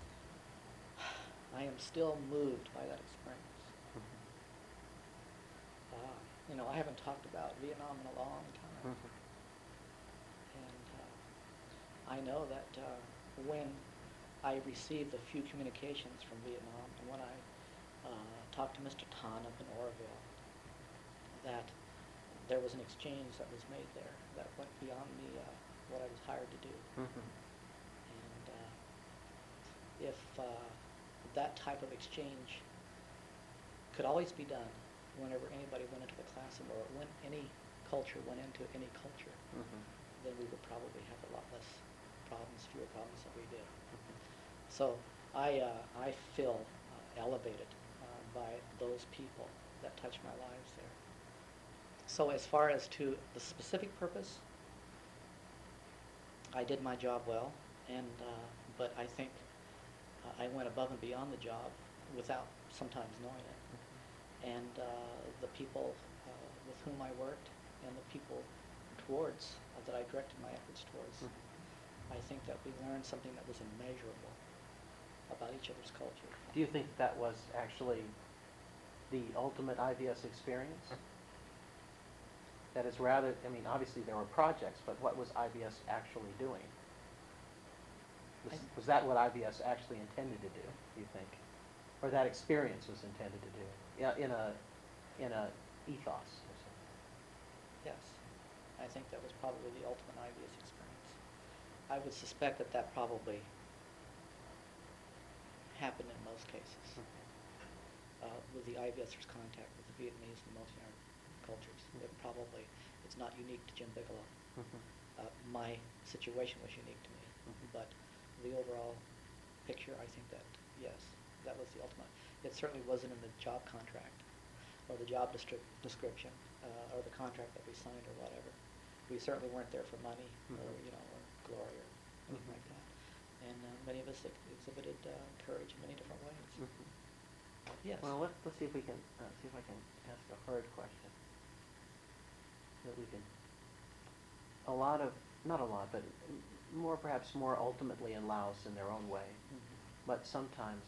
I am still moved by that experience. I haven't talked about Vietnam in a long time. And I know that when I received the few communications from Vietnam, and when I talked to Mr. Tan up in Oroville, that there was an exchange that was made there that went beyond what I was hired to do. And if that type of exchange could always be done whenever anybody went into the classroom, or when any culture went into any culture, then we would probably have a lot less problems, fewer problems than we did. So I feel elevated by those people that touched my lives there. So as far as to the specific purpose, I did my job well, and but I think I went above and beyond the job without sometimes knowing it. And the people with whom I worked, and the people towards that I directed my efforts towards, I think that we learned something that was immeasurable about each other's culture. Do you think that was actually the ultimate IVS experience? That is rather, obviously there were projects, but what was IVS actually doing? Was that what IVS actually intended to do, do you think? Or that experience was intended to do, in a ethos? Yes, I think that was probably the ultimate IVS experience. I would suspect that probably happened in most cases. With the IVS's contact with the Vietnamese and multi-ethnic cultures. It's not unique to Jim Bigelow. My situation was unique to me, but the overall picture, I think that, yes, that was the ultimate. It certainly wasn't in the job contract, or the job description, or the contract that we signed, or whatever. We certainly weren't there for money, or glory, or anything like that. And many of us exhibited courage in many different ways. Yes. Well, let's see if we can see if I can ask a hard question that we can. Not a lot, but perhaps more ultimately in Laos in their own way, but sometimes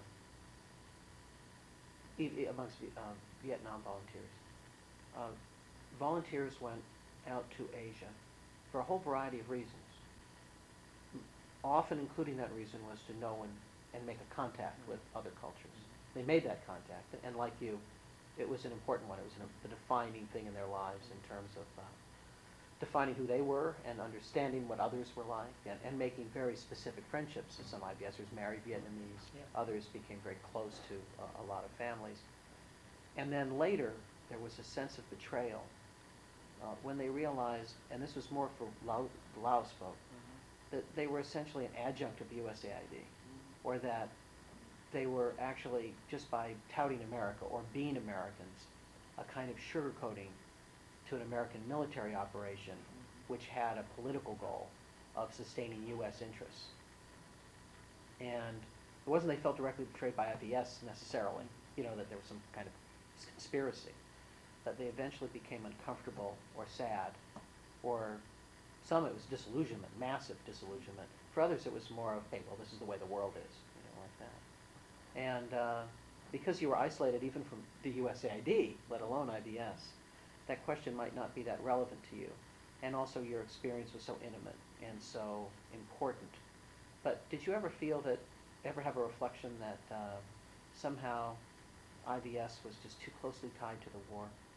amongst Vietnam volunteers. Volunteers went out to Asia for a whole variety of reasons. Often including that reason was to know and make a contact with other cultures. They made that contact, and like you, it was an important one. It was the defining thing in their lives in terms of defining who they were and understanding what others were like, and making very specific friendships. So some IVSers married Vietnamese, others became very close to a lot of families. And then later, there was a sense of betrayal when they realized, and this was more for Laos folk, that they were essentially an adjunct of the USAID, or that they were actually, just by touting America or being Americans, a kind of sugarcoating to an American military operation which had a political goal of sustaining U.S. interests. And it wasn't they felt directly betrayed by IVS necessarily, that there was some kind of conspiracy, that they eventually became uncomfortable or sad, or some it was disillusionment, massive disillusionment. For others it was more of, hey, well, this is the way the world is, like that. And because you were isolated even from the USAID, let alone IVS, that question might not be that relevant to you. And also your experience was so intimate and so important. But did you ever have a reflection that somehow IVS was just too closely tied to the war?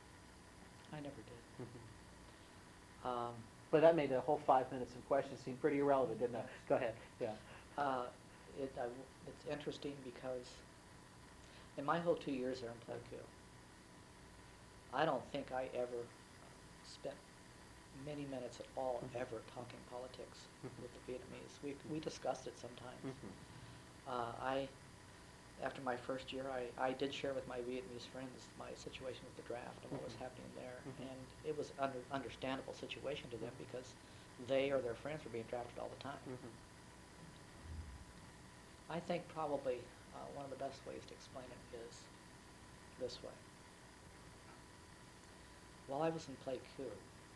I never did. Mhm. Um, But that made the whole 5 minutes of questions seem pretty irrelevant, didn't it? Go ahead, yeah. it's interesting because in my whole 2 years there in Pleiku, I don't think I ever spent many minutes at all Mhm. ever talking politics Mhm. with the Vietnamese. We discussed it sometimes. Mhm. After my first year, I did share with my Vietnamese friends my situation with the draft and what was Mhm. happening there. Mhm. And it was an understandable situation to them because they or their friends were being drafted all the time. Mhm. I think probably one of the best ways to explain it is this way. While I was in Pleiku,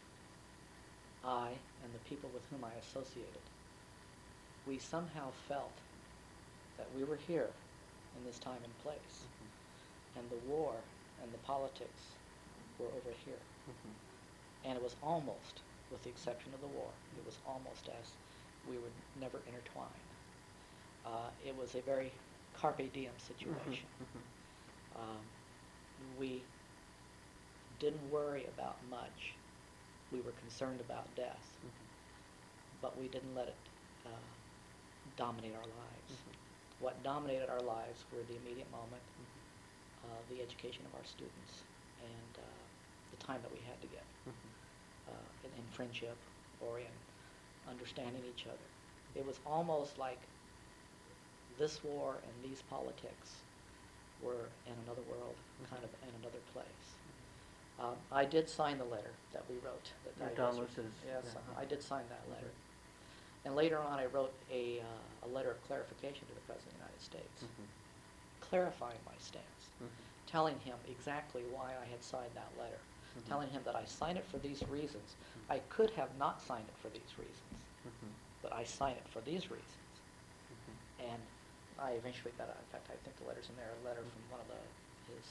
I and the people with whom I associated, we somehow felt that we were here in this time and place, and the war and the politics were over here. Mhm. And it was almost, with the exception of the war, it was almost as we were never intertwined. It was a very carpe diem situation. Mhm. We didn't worry about much. We were concerned about death, Mhm. but we didn't let it dominate our lives. Mhm. What dominated our lives were the immediate moment, Mhm. the education of our students, and the time that we had together Mhm. in friendship or in understanding each other. It was almost like this war and these politics were in another world, kind of in another place. I did sign the letter that we wrote. That Don Lewis's, Yes, yeah. I did sign that letter. And later on, I wrote a letter of clarification to the President of the United States, Mhm. clarifying my stance, Mhm. telling him exactly why I had signed that letter, Mhm. telling him that I signed it for these reasons. I could have not signed it for these reasons, Mhm. but I signed it for these reasons. Mhm. And I eventually got, in fact, I think the letter's in there, a letter from one of his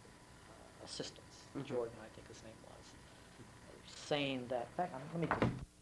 assistants, Mhm. Jordan, I think his name was, saying that, in fact, let me just